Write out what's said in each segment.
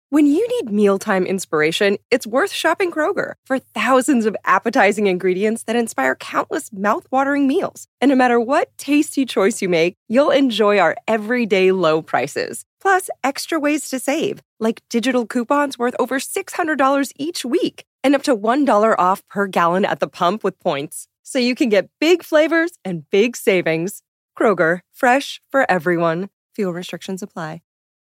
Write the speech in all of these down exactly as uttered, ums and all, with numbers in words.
When you need mealtime inspiration, it's worth shopping Kroger for thousands of appetizing ingredients that inspire countless mouthwatering meals. And no matter what tasty choice you make, you'll enjoy our everyday low prices. Plus, extra ways to save, like digital coupons worth over six hundred dollars each week and up to one dollar off per gallon at the pump with points. So you can get big flavors and big savings. Kroger, fresh for everyone. Fuel restrictions apply.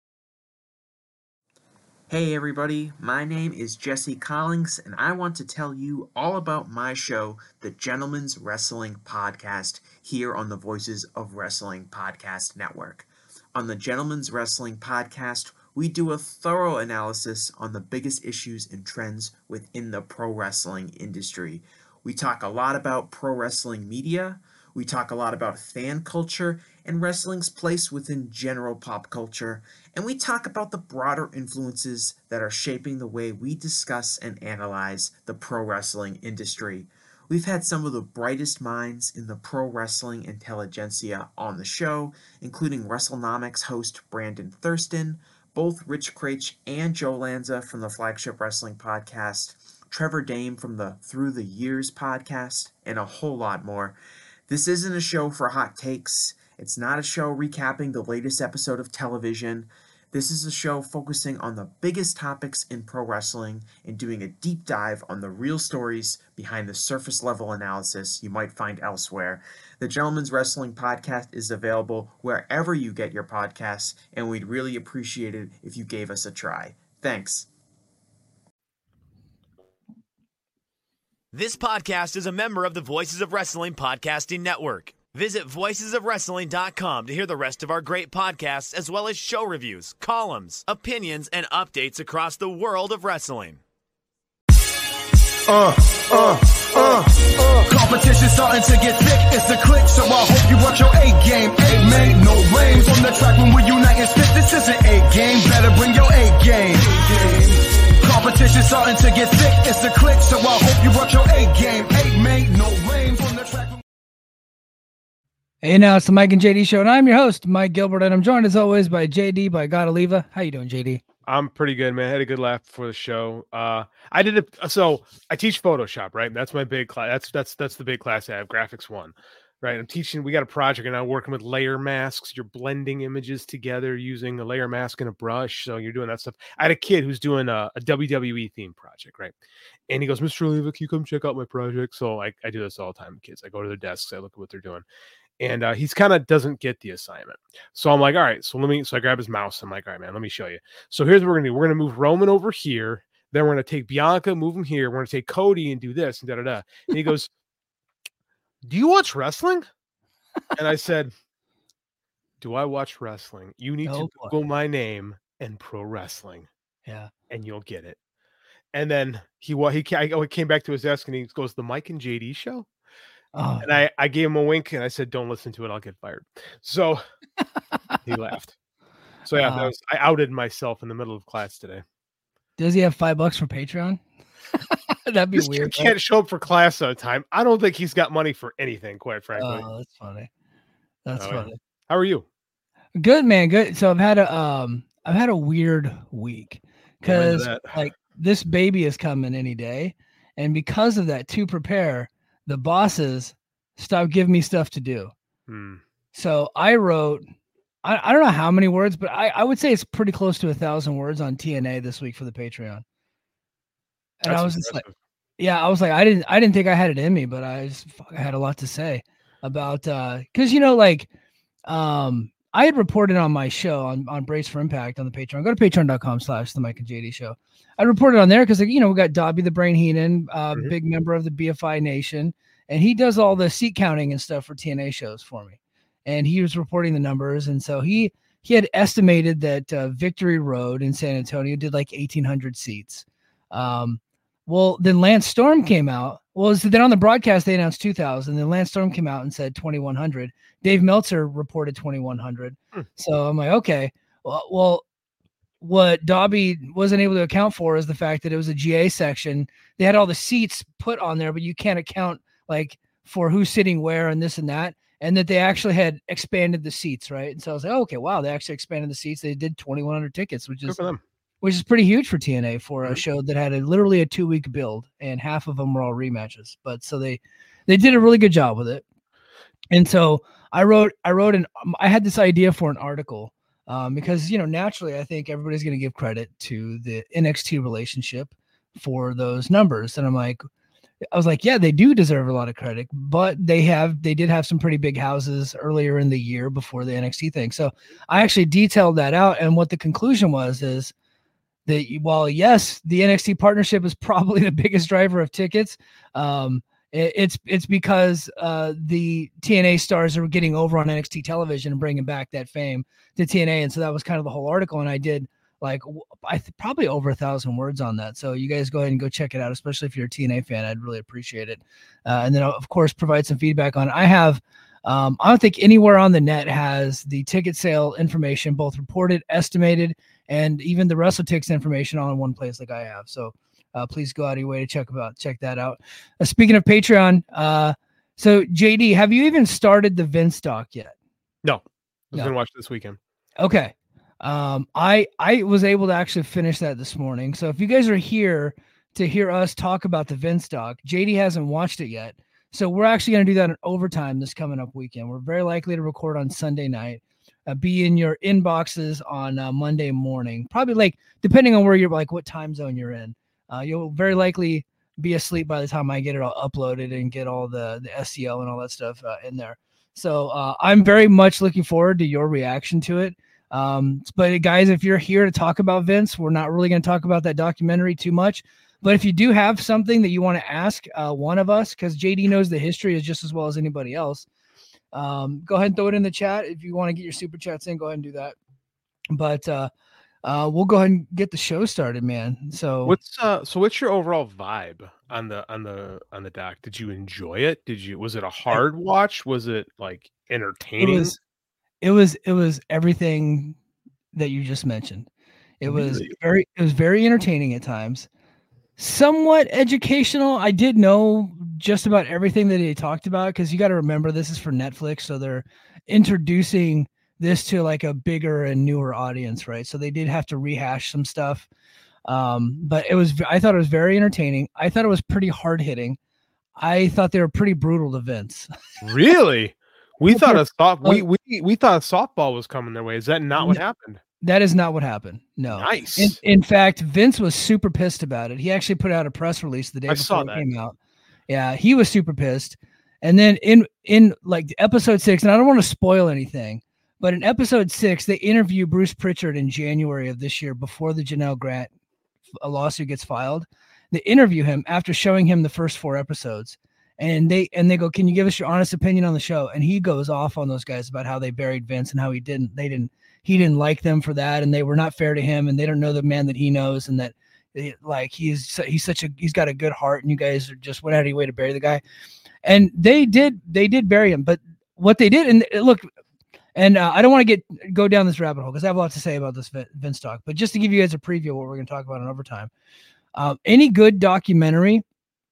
Hey everybody, my name is Jesse Collins, and I want to tell you all about my show, The Gentleman's Wrestling Podcast, here on the Voices of Wrestling Podcast Network. On the Gentleman's Wrestling Podcast, we do a thorough analysis on the biggest issues and trends within the pro wrestling industry. We talk a lot about pro wrestling media, we talk a lot about fan culture and wrestling's place within general pop culture, and we talk about the broader influences that are shaping the way we discuss and analyze the pro wrestling industry. We've had some of the brightest minds in the pro wrestling intelligentsia on the show, including WrestleNomics host Brandon Thurston, both Rich Craich and Joe Lanza from the Flagship Wrestling Podcast, Trevor Dame from the Through the Years podcast, and a whole lot more. This isn't a show for hot takes. It's not a show recapping the latest episode of television. This is a show focusing on the biggest topics in pro wrestling and doing a deep dive on the real stories behind the surface level analysis you might find elsewhere. The Gentleman's Wrestling Podcast is available wherever you get your podcasts, and we'd really appreciate it if you gave us a try. Thanks. This podcast is a member of the Voices of Wrestling Podcasting Network. Visit voices of wrestling dot com to hear the rest of our great podcasts, as well as show reviews, columns, opinions, and updates across the world of wrestling. Uh, uh, uh, uh. Competition starting to get thick, it's a click, so I hope you watch your A-game. A-man, no rain from the track when we unite and spit. This is an A-game, better bring your A-game. Competition starting to get thick, it's a click, so I hope you watch your A-game. A-man, no rain from the track. Hey, now it's the Mike and J D show, and I'm your host, Mike Gilbert, and I'm joined as always by J D by Godaliva. How you doing, J D? I'm pretty good, man. I had a good laugh before the show. Uh, I did it. So I teach Photoshop, right? That's my big class. That's that's that's the big class I have, Graphics One, right? I'm teaching. We got a project, and I'm working with layer masks. You're blending images together using a layer mask and a brush. So you're doing that stuff. I had a kid who's doing a, a W W E theme project, right? And he goes, Mister Oliva, can you come check out my project? So I, I do this all the time with kids. I go to their desks, I look at what they're doing. And uh, he's kind of doesn't get the assignment. So I'm like, all right, so let me, so I grab his mouse. I'm like, all right, man, let me show you. So here's what we're going to do. We're going to move Roman over here. Then we're going to take Bianca, move him here. We're going to take Cody and do this and da, da, da. And he goes, do you watch wrestling? And I said, do I watch wrestling? You need oh, to Google boy. my name and pro wrestling. Yeah. And you'll get it. And then he, he, he came back to his desk and he goes, the Mike and J D show? Oh. And I, I gave him a wink and I said, don't listen to it. I'll get fired. So he laughed. So yeah, uh, that was, I outed myself in the middle of class today. Does he have five bucks for Patreon? That'd be this weird. Kid can't show up for class on time. I don't think he's got money for anything, quite frankly. Oh, that's funny. That's oh, funny. Yeah. How are you? Good, man. Good. So I've had a, um, I've had a weird week because like this baby is coming any day. And because of that, to prepare, the bosses stopped giving me stuff to do. Hmm. So I wrote, I, I don't know how many words, but I, I would say it's pretty close to a thousand words on T N A this week for the Patreon. And That's I was impressive. just like, yeah, I was like, I didn't, I didn't think I had it in me, but I just I had a lot to say about, uh, cause you know, like, um, I had reported on my show on, on Brace for Impact on the Patreon. Go to patreon.com slash the Mike and J D show. I reported on there because, you know, we got Dobby the Brain Heenan, uh, mm-hmm. big member of the B F I Nation, and he does all the seat counting and stuff for T N A shows for me. And he was reporting the numbers. And so he, he had estimated that uh, Victory Road in San Antonio did like eighteen hundred seats. Um, well, then Lance Storm came out. Well, so then on the broadcast, they announced two thousand. Then Lance Storm came out and said twenty-one hundred. Dave Meltzer reported twenty-one hundred. Hmm. So I'm like, okay, well, well, what Dobby wasn't able to account for is the fact that it was a G A section. They had all the seats put on there, but you can't account like for who's sitting where and this and that. And that they actually had expanded the seats, right? And so I was like, oh, okay, wow, they actually expanded the seats. They did twenty-one hundred tickets, which is which is pretty huge for T N A for a show that had a, literally a two week build, and half of them were all rematches. But so they, they did a really good job with it. And so I wrote, I wrote an, I had this idea for an article um, because, you know, naturally I think everybody's going to give credit to the N X T relationship for those numbers. And I'm like, I was like, yeah, they do deserve a lot of credit, but they have, they did have some pretty big houses earlier in the year before the N X T thing. So I actually detailed that out. And what the conclusion was is that while yes, the N X T partnership is probably the biggest driver of tickets, um, It's it's because uh, the T N A stars are getting over on N X T television and bringing back that fame to T N A. And so that was kind of the whole article. And I did like I th- probably over a thousand words on that. So you guys go ahead and go check it out, especially if you're a T N A fan. I'd really appreciate it. Uh, and then, of course, provide some feedback on it. I have um, I don't think anywhere on the net has the ticket sale information, both reported, estimated, and even the WrestleTix information all in one place like I have. So Uh, please go out of your way to check about check that out. Uh, speaking of Patreon, uh, so J D, have you even started the Vince doc yet? No, I was No. gonna watch this weekend. Okay, um, I I was able to actually finish that this morning. So if you guys are here to hear us talk about the Vince doc, J D hasn't watched it yet. So we're actually going to do that in overtime this coming up weekend. We're very likely to record on Sunday night. Uh, be in your inboxes on uh, Monday morning, probably like depending on where you're like what time zone you're in. Uh, you'll very likely be asleep by the time I get it all uploaded and get all the, the S E O and all that stuff uh, in there. So uh, I'm very much looking forward to your reaction to it. Um, but guys, if you're here to talk about Vince, we're not really going to talk about that documentary too much. But if you do have something that you want to ask uh, one of us, because J D knows the history as just as well as anybody else, um, go ahead and throw it in the chat. If you want to get your super chats in, go ahead and do that. But uh, Uh, we'll go ahead and get the show started, man. So what's uh so what's your overall vibe on the on the on the doc? Did you enjoy it? Did you was it a hard watch? Was it like entertaining? It was it was it was everything that you just mentioned. It really? was very it was very entertaining at times. Somewhat educational. I did know just about everything that he talked about because you got to remember this is for Netflix, so they're introducing this to like a bigger and newer audience, right? So they did have to rehash some stuff. Um, but it was, I thought it was very entertaining. I thought it was pretty hard hitting. I thought they were pretty brutal to Vince. Really? We thought a soft, we, we, we thought a softball was coming their way. Is that not what happened? That is not what happened. No. Nice. In, in fact, Vince was super pissed about it. He actually put out a press release the day I before saw it that. came out. Yeah, he was super pissed. And then in, in like episode six, and I don't want to spoil anything, but in episode six, they interview Bruce Pritchard in January of this year before the Janelle Grant a lawsuit gets filed. They interview him after showing him the first four episodes. And they and they go, can you give us your honest opinion on the show? And he goes off on those guys about how they buried Vince and how he didn't, they didn't, he didn't like them for that. And they were not fair to him. And they don't know the man that he knows. And that they, like, he's, he's such a, he's got a good heart and you guys just went out of your way to bury the guy. And they did, they did bury him. But what they did, and look, And uh, I don't want to get go down this rabbit hole because I have a lot to say about this Vince talk. But just to give you guys a preview of what we're going to talk about in overtime, uh, any good documentary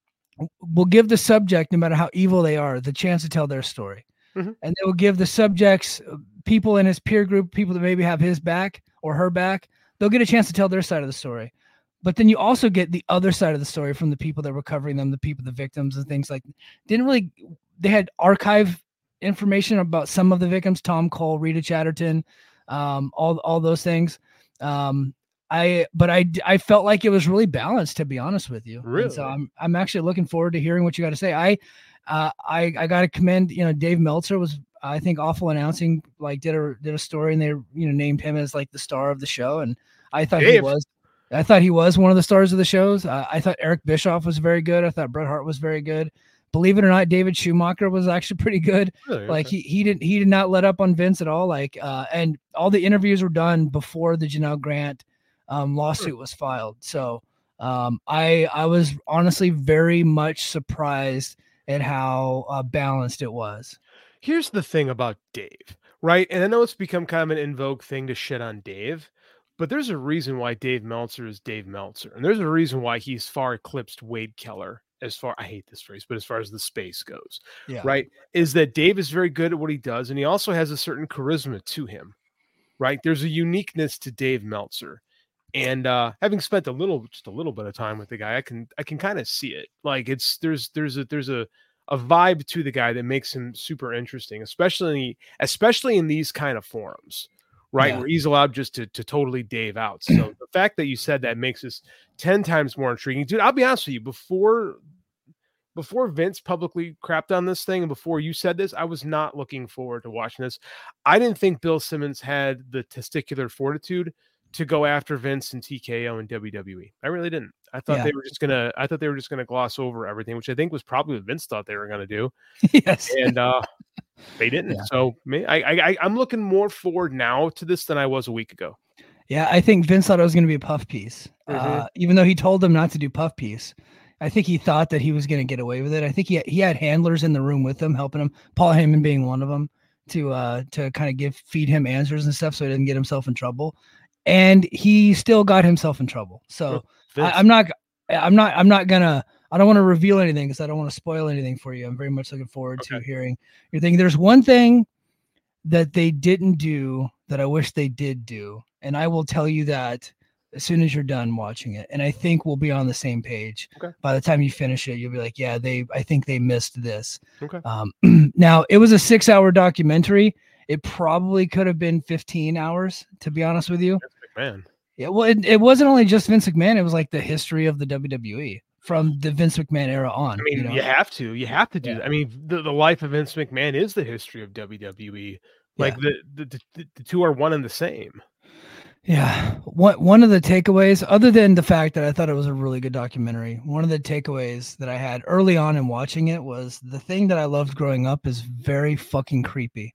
will give the subject, no matter how evil they are, the chance to tell their story. Mm-hmm. And they will give the subjects, people in his peer group, people that maybe have his back or her back, they'll get a chance to tell their side of the story. But then you also get the other side of the story from the people that were covering them, the people, the victims and things like didn't really, they had archive information about some of the victims, Tom Cole, Rita Chatterton, um, all, all those things. Um, I, but I, I felt like it was really balanced, to be honest with you. Really? And so I'm, I'm actually looking forward to hearing what you got to say. I, uh, I, I got to commend, you know, Dave Meltzer was, I think, awful announcing, like did a, did a story and they, you know, named him as like the star of the show. And I thought Dave. he was, I thought he was one of the stars of the shows. Uh, I thought Eric Bischoff was very good. I thought Bret Hart was very good. Believe it or not, David Schumacher was actually pretty good. Really? Like he he didn't he did not let up on Vince at all. Like uh, and all the interviews were done before the Janelle Grant um, lawsuit was filed. So um, I I was honestly very much surprised at how uh, balanced it was. Here's the thing about Dave, right? And I know it's become kind of an in vogue thing to shit on Dave, but there's a reason why Dave Meltzer is Dave Meltzer, and there's a reason why he's far eclipsed Wade Keller. As far, I hate this phrase, but as far as the space goes, yeah. right, is that Dave is very good at what he does, and he also has a certain charisma to him, right? There's a uniqueness to Dave Meltzer. And uh, having spent a little, just a little bit of time with the guy, I can, I can kind of see it. Like it's, there's, there's a, there's a, a vibe to the guy that makes him super interesting, especially, especially in these kind of forums, right? Yeah. Where he's allowed just to, to totally Dave out. So the fact that you said that makes this ten times more intriguing, dude. I'll be honest with you, before, before Vince publicly crapped on this thing, and before you said this, I was not looking forward to watching this. I didn't think Bill Simmons had the testicular fortitude to go after Vince and T K O and W W E. I really didn't. I thought yeah. they were just gonna. I thought they were just gonna gloss over everything, which I think was probably what Vince thought they were gonna do. Yes, and uh, they didn't. Yeah. So me, I, I, I'm looking more forward now to this than I was a week ago. Yeah, I think Vince thought it was gonna be a puff piece, mm-hmm. uh, even though he told them not to do puff piece. I think he thought that he was gonna get away with it. I think he he had handlers in the room with him, helping him. Paul Heyman being one of them, to uh to kind of give feed him answers and stuff, so he doesn't get himself in trouble. And he still got himself in trouble. So I, I'm not, I'm not, I'm not gonna, I don't want to reveal anything because I don't want to spoil anything for you. I'm very much looking forward okay. to hearing your thing. There's one thing that they didn't do that I wish they did do. And I will tell you that as soon as you're done watching it. And I think we'll be on the same page. Okay. By the time you finish it, you'll be like, yeah, they, I think they missed this. Okay. Um, now it was a six hour documentary. It probably could have been fifteen hours, to be honest with you. Vince McMahon. Yeah, well, it, it wasn't only just Vince McMahon. It was like the history of the W W E from the Vince McMahon era on. I mean, you, know? you have to. You have to do yeah. that. I mean, the, the life of Vince McMahon is the history of W W E. Like yeah. the, the, the the two are one and the same. Yeah. One, one of the takeaways, other than the fact that I thought it was a really good documentary, one of the takeaways that I had early on in watching it was the thing that I loved growing up is very fucking creepy.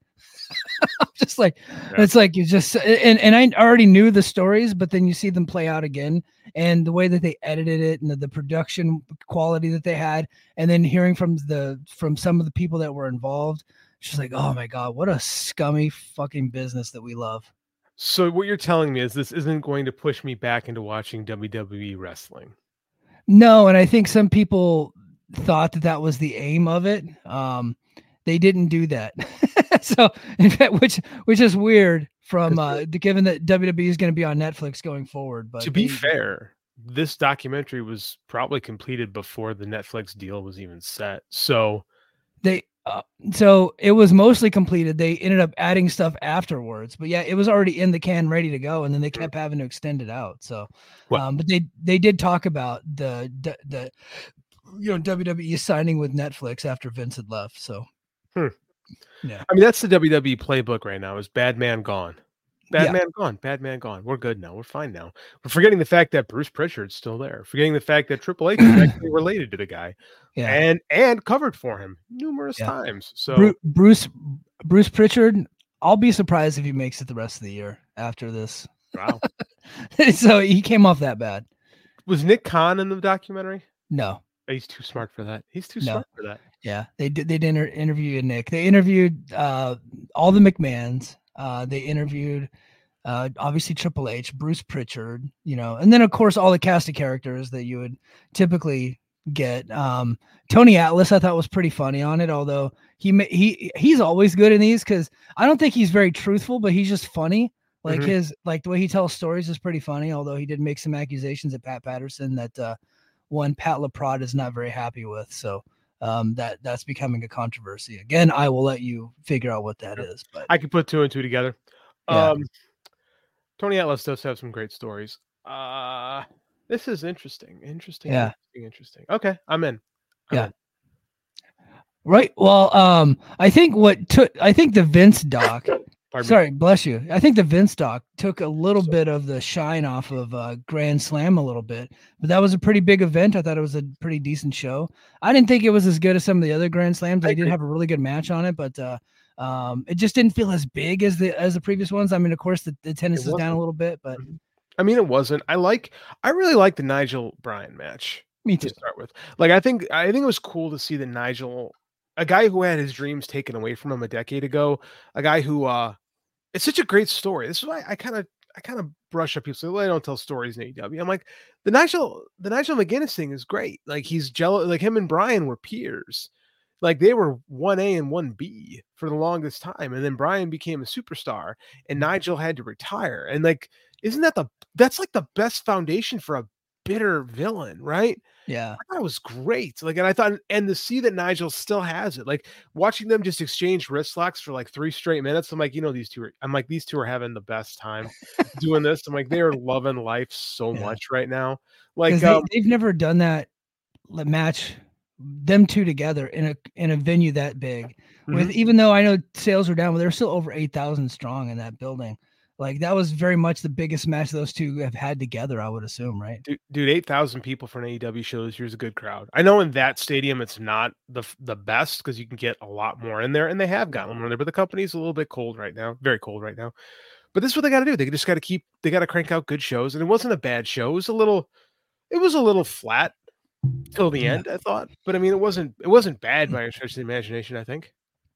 Just like yeah. it's like you just and, and I already knew the stories, but then you see them play out again, and the way that they edited it and the, the production quality that they had, and then hearing from the from some of the people that were involved, just like, oh my god, what a scummy fucking business that we love. So what you're telling me is this isn't going to push me back into watching W W E wrestling? No, and I think some people thought that that was the aim of it. Um, they didn't do that. So, in fact, which which is weird from uh, given that W W E is going to be on Netflix going forward. But to be they, fair, this documentary was probably completed before the Netflix deal was even set. So they uh, so it was mostly completed. They ended up adding stuff afterwards, but yeah, it was already in the can, ready to go, and then they kept having to extend it out. So, well, um, but they they did talk about the, the the you know W W E signing with Netflix after Vince had left. So. Hmm. Yeah, I mean that's the W W E playbook right now. Is bad man gone, bad yeah. man gone, bad man gone. We're good now. We're fine now. We're forgetting the fact that Bruce Pritchard's still there. Forgetting the fact that Triple H is actually related to the guy, yeah, and and covered for him numerous yeah. times. So Bruce, Bruce Bruce Pritchard, I'll be surprised if he makes it the rest of the year after this. Wow. So he came off that bad. Was Nick Khan in the documentary? No. He's too smart for that. He's too no. smart for that. Yeah, they did. They did inter- interview Nick. They interviewed uh, all the McMahons. Uh, they interviewed uh, obviously Triple H, Bruce Pritchard, you know, and then of course all the cast of characters that you would typically get. Um, Tony Atlas, I thought was pretty funny on it, although he he he's always good in these because I don't think he's very truthful, but he's just funny. Like mm-hmm. his like the way he tells stories is pretty funny. Although he did make some accusations at Pat Patterson that uh, one Pat LaPrade is not very happy with. So. Um, that that's becoming a controversy again. I will let you figure out what that is, but I can put two and two together. Yeah. Um, Tony Atlas does have some great stories. Uh, this is interesting, interesting, yeah. interesting, interesting. Okay, I'm in. I'm yeah. in. Right. Well, um, I think what took, I think the Vince doc, sorry, me. bless you. I think the Vince doc took a little so, bit of the shine off of uh, Grand Slam a little bit, but that was a pretty big event. I thought it was a pretty decent show. I didn't think it was as good as some of the other Grand Slams. They did have a really good match on it, but uh, um, it just didn't feel as big as the as the previous ones. I mean, of course, the, the tennis is down a little bit, but I mean, it wasn't. I like, I really like the Nigel Bryan match. Me too. To start with, like, I think I think it was cool to see that Nigel, a guy who had his dreams taken away from him a decade ago, a guy who uh. It's such a great story. This is why I kind of I kind of brush up people say, well, I don't tell stories in A E W. I'm like, the Nigel the Nigel McGuinness thing is great. Like he's jealous, like him and Bryan were peers. Like they were one A and one B for the longest time. And then Bryan became a superstar and Nigel had to retire. And like isn't that the that's like the best foundation for a bitter villain, right? Yeah, I thought it was great. Like, and I thought, and to see that Nigel still has it, like watching them just exchange wrist locks for like three straight minutes. I'm like, you know, these two are, I'm like, these two are having the best time doing this. I'm like, they are loving life so yeah. much right now. Like, they, um, they've never done that match, them two together in a in a venue that big. Mm-hmm. With even though I know sales are down, but they're still over eight thousand strong in that building. Like that was very much the biggest match those two have had together, I would assume, right? Dude, dude eight thousand people for an A E W show this year is a good crowd. I know in that stadium it's not the the best because you can get a lot more in there, and they have gotten more in there, but the company's a little bit cold right now, very cold right now. But this is what they got to do. They just got to keep, they got to crank out good shows, and it wasn't a bad show. It was a little, it was a little flat till the yeah. end, I thought. But I mean, it wasn't, it wasn't bad by any stretch of the imagination, I think.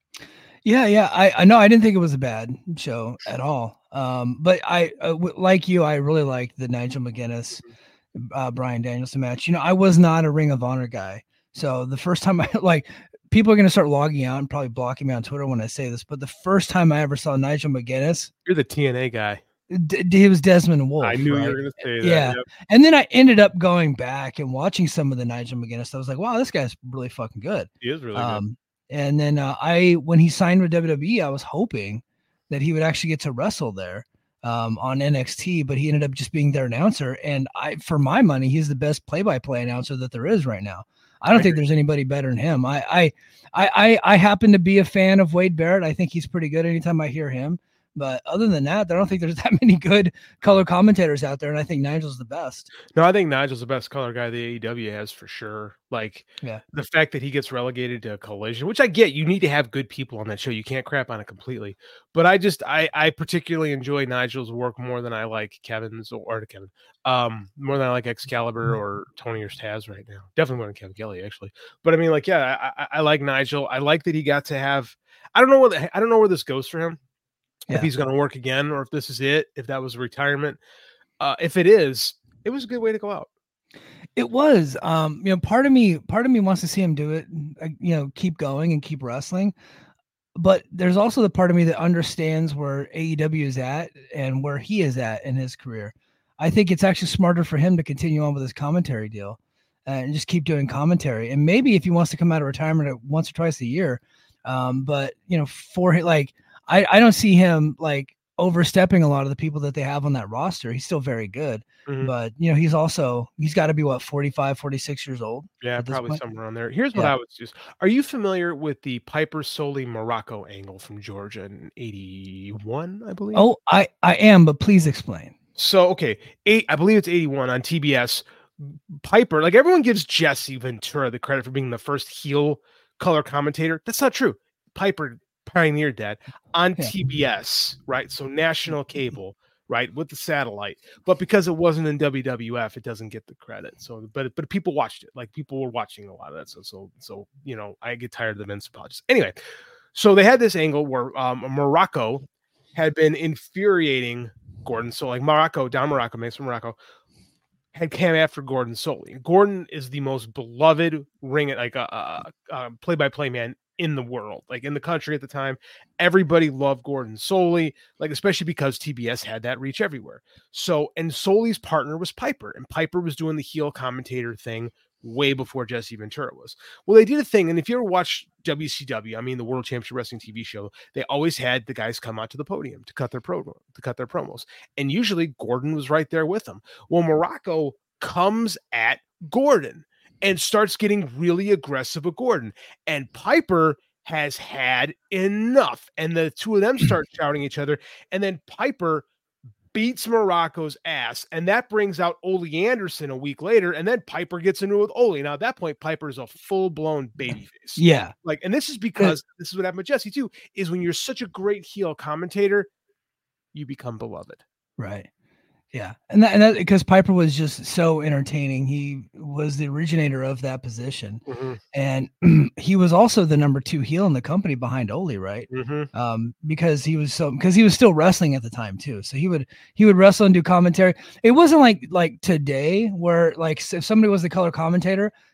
Yeah, yeah. I, I know I didn't think it was a bad show at all. Um, but I, uh, w- like you, I really liked the Nigel McGuinness, uh, Bryan Danielson match. You know, I was not a Ring of Honor guy. So the first time I, like, people are going to start logging out and probably blocking me on Twitter when I say this, but the first time I ever saw Nigel McGuinness. You're the T N A guy. D- he was Desmond Wolfe. I knew right? you were going to say that. Yeah. Yep. And then I ended up going back and watching some of the Nigel McGuinness. I was like, wow, this guy's really fucking good. He is really um, good. And then uh, I, when he signed with W W E, I was hoping that he would actually get to wrestle there um, on N X T, but he ended up just being their announcer. And I, for my money, he's the best play-by-play announcer that there is right now. I don't I think there's anybody better than him. I, I, I, I happen to be a fan of Wade Barrett. I think he's pretty good anytime I hear him. But other than that, I don't think there's that many good color commentators out there, and I think Nigel's the best. No, I think Nigel's the best color guy the A E W has for sure. Like, yeah. the fact that he gets relegated to a Collision, which I get, you need to have good people on that show. You can't crap on it completely. But I just, I, I particularly enjoy Nigel's work more than I like Kevin's or, or Kevin, um, more than I like Excalibur or Tony or Taz right now. Definitely more than Kevin Kelly, actually. But I mean, like, yeah, I, I, I like Nigel. I like that he got to have. I don't know what I don't know where this goes for him. Yeah. If he's going to work again, or if this is it, if that was retirement. Uh, if it is, it was a good way to go out. It was, um, you know, part of me, part of me wants to see him do it, you know, keep going and keep wrestling. But there's also the part of me that understands where A E W is at and where he is at in his career. I think it's actually smarter for him to continue on with his commentary deal and just keep doing commentary. And maybe if he wants to come out of retirement once or twice a year, um, but you know, for like, I, I don't see him like overstepping a lot of the people that they have on that roster. He's still very good, mm-hmm. but you know, he's also, he's got to be what, forty-five, forty-six years old. Yeah, probably point? somewhere on there. Here's what yeah. I was just, are you familiar with the Piper Soli Morocco angle from Georgia in eighty-one, I believe? Oh, I, I am, but please explain. So, okay. Eight, I believe it's eighty-one on T B S. Piper, like everyone gives Jesse Ventura the credit for being the first heel color commentator. That's not true. Piper pioneered that on yeah. T B S, right? So national cable, right, with the satellite. But because it wasn't in W W F, it doesn't get the credit. So, but but people watched it. Like people were watching a lot of that. So so so you know, I get tired of the men's apologies. Anyway, so they had this angle where um, Morocco had been infuriating Gordon. So like Morocco, Don Morocco, makes from Morocco, had came after Gordon Solie. Gordon is the most beloved ring, like a, a, a play-by-play man in the world, like in the country at the time. Everybody loved Gordon Solie, like especially because T B S had that reach everywhere. So, and Solie's partner was Piper, and Piper was doing the heel commentator thing way before Jesse Ventura was. Well, they did a thing, and if you ever watch W C W, I mean the World Championship Wrestling T V show, they always had the guys come out to the podium to cut their promo, to cut their promos, and usually Gordon was right there with them. Well, Morocco comes at Gordon and starts getting really aggressive with Gordon, and Piper has had enough, and the two of them start shouting at each other, and then Piper beats Morocco's ass, and that brings out Ole Anderson a week later, and then Piper gets into it with Ole. Now at that point, Piper is a full-blown babyface. Yeah. Like, and this is because this is what happened with Jesse too, is when you're such a great heel commentator, you become beloved. Right. Yeah. And that, and that, because Piper was just so entertaining. He was the originator of that position. Mm-hmm. And he was also the number two heel in the company behind Ole, right? Mm-hmm. Um, because he was so, because he was still wrestling at the time too. So he would, he would wrestle and do commentary. It wasn't like, like today where like if somebody was the color commentator,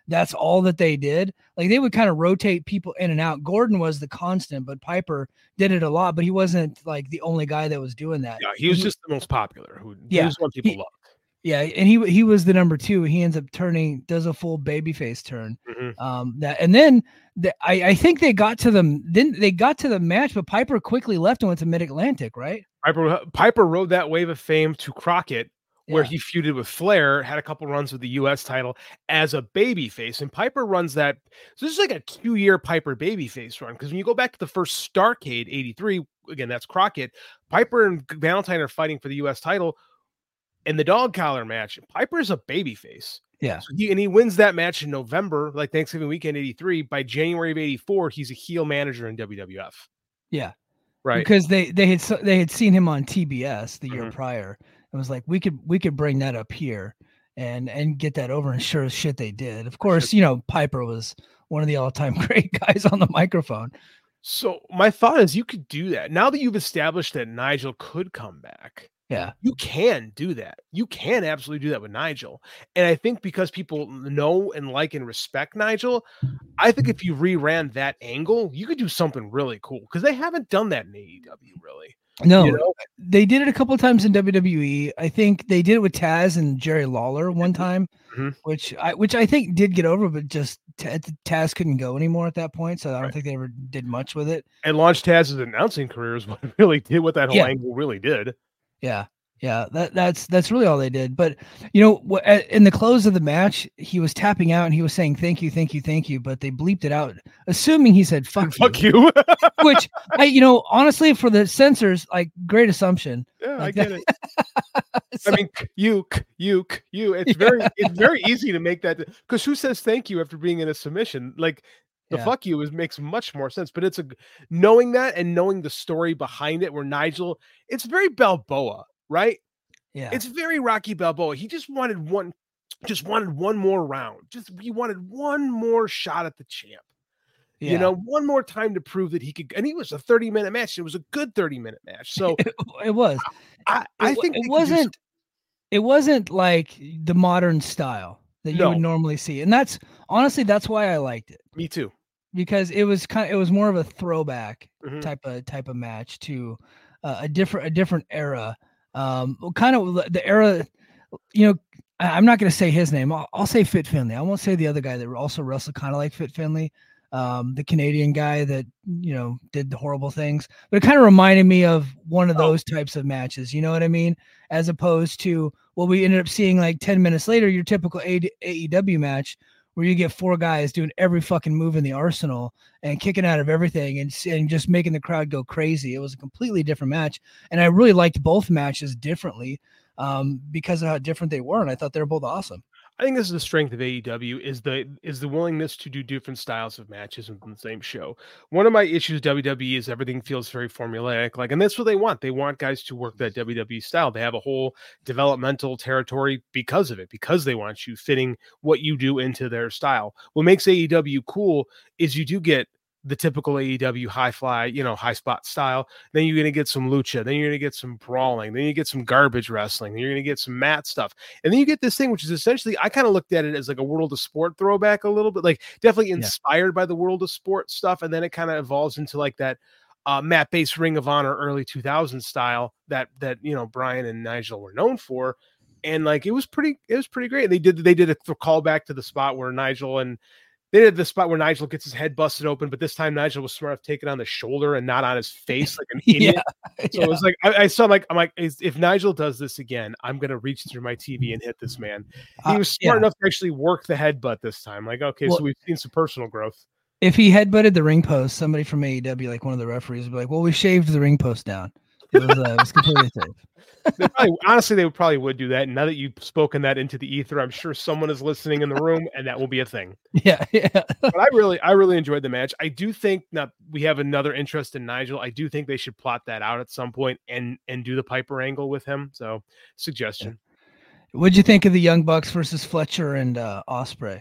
that's all that they did. Like they would kind of rotate people in and out. Gordon was the constant, but Piper did it a lot, but he wasn't like the only guy that was doing that. Yeah, he was he, just the most popular. Who yeah, he was one people he, loved. Yeah, and he he was the number two. He ends up turning, does a full babyface turn. Mm-hmm. Um, that and then the, I I think they got to them. Then they got to the match, but Piper quickly left and went to Mid Atlantic, right? Piper Piper rode that wave of fame to Crockett, where Yeah. he feuded with Flair, had a couple runs with the U S title as a babyface, and Piper runs that. So this is like a two-year Piper babyface run, because when you go back to the first Starrcade eighty-three, again that's Crockett, Piper and Valentine are fighting for the U S title. In the dog collar match, Piper's a babyface. Yeah. So he, and he wins that match in November, like Thanksgiving weekend eighty-three. By January of eighty-four, he's a heel manager in W W F. Yeah. Right. Because they they had they had seen him on T B S the year mm-hmm. prior. It was like we could we could bring that up here and and get that over, and sure as shit they did. Of course, you know, Piper was one of the all-time great guys on the microphone. So my thought is you could do that. Now that you've established that Nigel could come back. Yeah, you can do that. You can absolutely do that with Nigel. And I think because people know and like and respect Nigel, I think if you reran that angle, you could do something really cool, because they haven't done that in A E W really. No, you know? They did it a couple of times in W W E. I think they did it with Taz and Jerry Lawler one time, mm-hmm. which I which I think did get over, but just Taz couldn't go anymore at that point, so I don't right. think they ever did much with it. And launched Taz's announcing career is what really did what that whole yeah. angle really did. Yeah. Yeah, that that's that's really all they did. But you know, in the close of the match, he was tapping out and he was saying thank you, thank you, thank you. But they bleeped it out, assuming he said fuck, fuck you. you. Which I, you know, honestly, for the censors, like great assumption. Yeah, like I get that. it. so, I mean, you, you, you. It's yeah. very, it's very easy to make that, because who says thank you after being in a submission? Like. The yeah. fuck you is makes much more sense, but it's a knowing that and knowing the story behind it, where Nigel, it's very Balboa, right? Yeah, it's very Rocky Balboa. He just wanted one, just wanted one more round. Just he wanted one more shot at the champ. Yeah. You know, one more time to prove that he could. And he was a thirty minute match. It was a good thirty minute match. So it, it was. I, I it, think it wasn't. It wasn't like the modern style that you no. would normally see, and that's honestly that's why I liked it. Me too. Because it was kind of, it was more of a throwback mm-hmm. type of type of match to uh, a different a different era. Um, kind of the era, you know. I'm not going to say his name. I'll, I'll say Fit Finlay. I won't say the other guy that also wrestled kind of like Fit Finlay, um, the Canadian guy that you know did the horrible things. But it kind of reminded me of one of those oh. types of matches. You know what I mean? As opposed to what we ended up seeing like ten minutes later, your typical A E W match, where you get four guys doing every fucking move in the arsenal and kicking out of everything and, and just making the crowd go crazy. It was a completely different match. And I really liked both matches differently um, because of how different they were. And I thought they were both awesome. I think this is the strength of A E W is the is the willingness to do different styles of matches in the same show. One of my issues with W W E is everything feels very formulaic, like, and that's what they want. They want guys to work that W W E style. They have a whole developmental territory because of it, because they want you fitting what you do into their style. What makes A E W cool is you do get the typical A E W high fly, you know, high spot style. Then you're going to get some lucha. Then you're going to get some brawling. Then you get some garbage wrestling. Then you're going to get some mat stuff. And then you get this thing, which is essentially, I kind of looked at it as like a World of Sport throwback a little bit, like definitely inspired yeah. by the World of Sport stuff. And then it kind of evolves into like that uh, mat-based Ring of Honor early two thousands style that, that, you know, Brian and Nigel were known for. And like, it was pretty, it was pretty great. They did, they did a callback to the spot where Nigel and, They did the spot where Nigel gets his head busted open, but this time Nigel was smart enough to take it on the shoulder and not on his face like an idiot. yeah, so yeah. it was like I, I saw like I'm like if Nigel does this again, I'm gonna reach through my T V and hit this man. He was smart uh, yeah. enough to actually work the headbutt this time. Like, okay, well, so we've seen some personal growth. If he headbutted the ring post, somebody from A E W, like one of the referees, would be like, "Well, we shaved the ring post down." It was, uh, it was completely safe. They probably, honestly, they would probably would do that. And now that you've spoken that into the ether, I'm sure someone is listening in the room, and that will be a thing. Yeah, yeah. But I really, I really enjoyed the match. I do think that we have another interest in Nigel. I do think they should plot that out at some point and and do the Piper angle with him. So, suggestion. Yeah. What'd you think of the Young Bucks versus Fletcher and uh, Ospreay?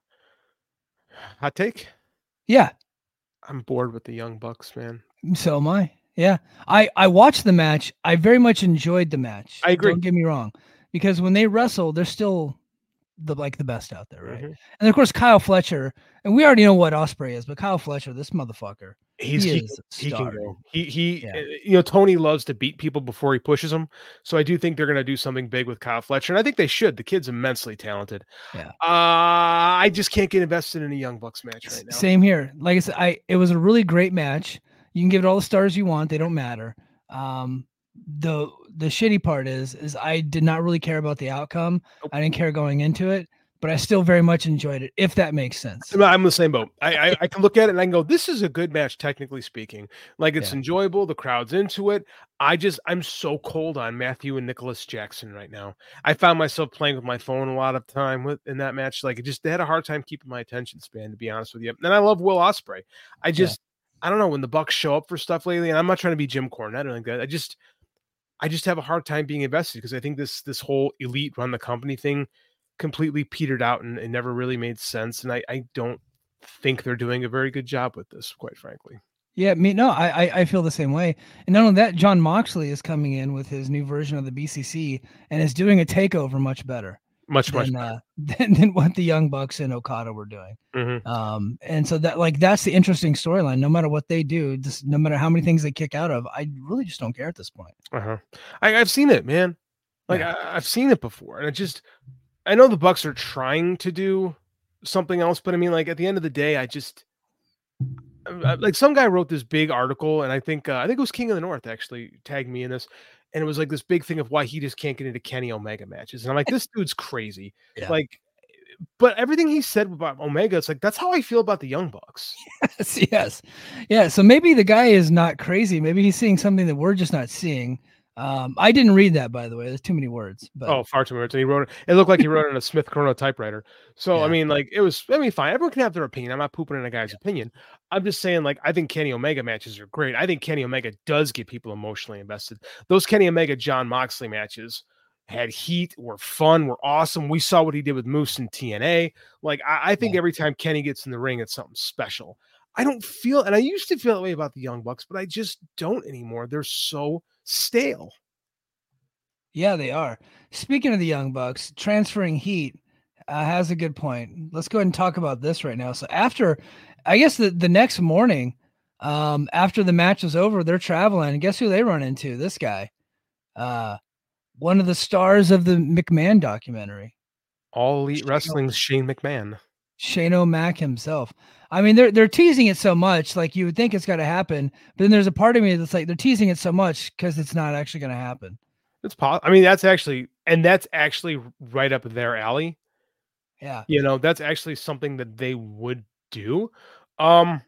Hot take? Yeah, I'm bored with the Young Bucks, man. So am I. Yeah, I, I watched the match. I very much enjoyed the match. I agree. Don't get me wrong, because when they wrestle, they're still the like the best out there, right? Mm-hmm. And of course Kyle Fletcher, and we already know what Ospreay is, but Kyle Fletcher, this motherfucker, he's he, he, is he can go. He he, yeah. you know, Tony loves to beat people before he pushes them, so I do think they're going to do something big with Kyle Fletcher, and I think they should. The kid's immensely talented. Yeah, uh, I just can't get invested in a Young Bucks match right now. Same here. Like I said, I it was a really great match. You can give it all the stars you want; they don't matter. Um, the the shitty part is is I did not really care about the outcome. Nope. I didn't care going into it, but I still very much enjoyed it, if that makes sense. I'm the same boat. I, I I can look at it and I can go, this is a good match, technically speaking. Like, it's yeah. enjoyable. The crowd's into it. I just, I'm so cold on Matthew and Nicholas Jackson right now. I found myself playing with my phone a lot of time with in that match. Like, it just, they had a hard time keeping my attention span, to be honest with you. And I love Will Ospreay. I just, yeah. I don't know, when the Bucks show up for stuff lately, and I'm not trying to be Jim Cornette or anything like that. I just, I just have a hard time being invested because I think this this whole elite run the company thing completely petered out and it never really made sense. And I, I don't think they're doing a very good job with this, quite frankly. Yeah, me no, I I feel the same way. And not only that, John Moxley is coming in with his new version of the B C C and is doing a takeover much better. Much, than, much better. Uh, than, than what the Young Bucks and Okada were doing. Mm-hmm. Um, and so that like that's the interesting storyline. No matter what they do, just no matter how many things they kick out of, I really just don't care at this point. Uh-huh. I, I've seen it, man. Like yeah. I, I've seen it before, and it just I know the Bucks are trying to do something else, but I mean, like at the end of the day, I just I, like some guy wrote this big article, and I think uh, I think it was King of the North actually tagged me in this. And it was like this big thing of why he just can't get into Kenny Omega matches. And I'm like, this dude's crazy. Yeah. Like, but everything he said about Omega, it's like, that's how I feel about the Young Bucks. Yes, yes. Yeah. So maybe the guy is not crazy. Maybe he's seeing something that we're just not seeing. Um, I didn't read that, by the way. There's too many words. But... Oh, far too many words. And he wrote it. It looked like he wrote it on a Smith Chrono typewriter. So, yeah. I mean, like, it was, I mean, fine. Everyone can have their opinion. I'm not pooping in a guy's yeah. opinion. I'm just saying, like, I think Kenny Omega matches are great. I think Kenny Omega does get people emotionally invested. Those Kenny Omega, John Moxley matches had heat, were fun, were awesome. We saw what he did with Moose in T N A. Like, I, I think yeah. every time Kenny gets in the ring, it's something special. I don't feel, and I used to feel that way about the Young Bucks, but I just don't anymore. They're so stale. Yeah, they are. Speaking of the Young Bucks, transferring heat uh, has a good point. Let's go ahead and talk about this right now. So after, I guess the, the next morning, um, after the match was over, they're traveling. And guess who they run into? This guy, uh, one of the stars of the McMahon documentary. All Elite Wrestling's Shane McMahon. Shane O'Mac himself. I mean, they're they're teasing it so much, like you would think it's got to happen. But then there's a part of me that's like, they're teasing it so much because it's not actually going to happen. It's possible. I mean, that's actually, and that's actually right up their alley. Yeah. You know, that's actually something that they would do. Um,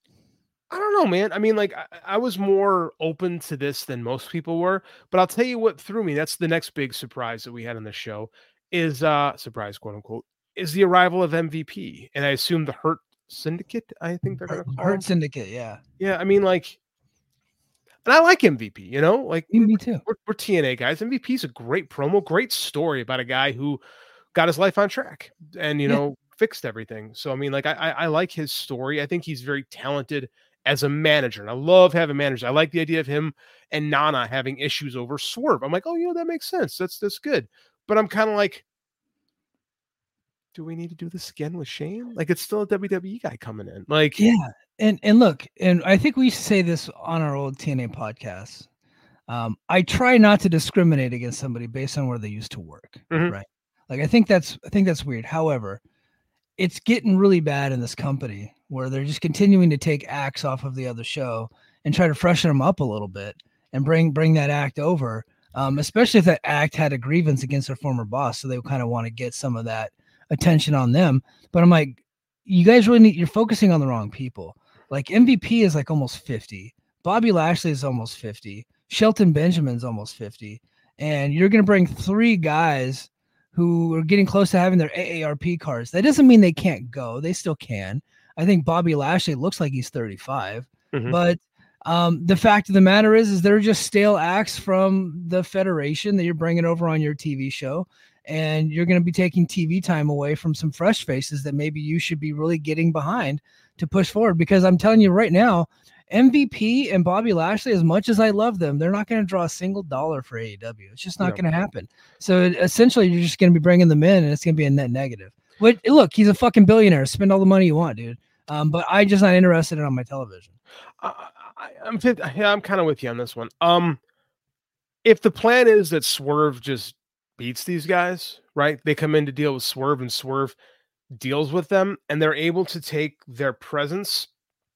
I don't know, man. I mean, like, I, I was more open to this than most people were, but I'll tell you what threw me. That's the next big surprise that we had on the show is, uh, surprise, quote unquote, is the arrival of M V P. And I assume the Hurt Syndicate, I think they're going to call Hurt them. Syndicate. Yeah. Yeah. I mean, like, and I like M V P, you know, like me too. We're, we're T N A guys. M V P is a great promo, great story about a guy who got his life on track and, you yeah. know, fixed everything. So, I mean, like, I, I, I like his story. I think he's very talented as a manager. And I love having managers. I like the idea of him and Nana having issues over Swerve. I'm like, oh, you know, that makes sense. That's, that's good. But I'm kind of like, do we need to do this again with Shane? Like, it's still a W W E guy coming in. Like, yeah. And and look, and I think we say this on our old T N A podcast. Um, I try not to discriminate against somebody based on where they used to work, mm-hmm. right? Like I think that's I think that's weird. However, it's getting really bad in this company where they're just continuing to take acts off of the other show and try to freshen them up a little bit and bring bring that act over. Um, especially if that act had a grievance against their former boss, so they kind of want to get some of that attention on them. But I'm like, you guys really need. You're focusing on the wrong people. Like M V P is like almost fifty. Bobby Lashley is almost fifty. Shelton Benjamin's almost fifty. And you're going to bring three guys who are getting close to having their A A R P cards. That doesn't mean they can't go. They still can. I think Bobby Lashley looks like he's thirty-five. Mm-hmm. But um, the fact of the matter is, is they're just stale acts from the Federation that you're bringing over on your T V show. And you're going to be taking T V time away from some fresh faces that maybe you should be really getting behind to push forward. Because I'm telling you right now, M V P and Bobby Lashley, as much as I love them, they're not going to draw a single dollar for A E W. It's just not no. going to happen. So essentially, you're just going to be bringing them in, and it's going to be a net negative. But look, he's a fucking billionaire. Spend all the money you want, dude. Um, but I'm just not interested in it on my television. Uh, I, I'm yeah, I'm kind of with you on this one. Um, if the plan is that Swerve just beats these guys, right? They come in to deal with Swerve, and Swerve deals with them, and they're able to take their presence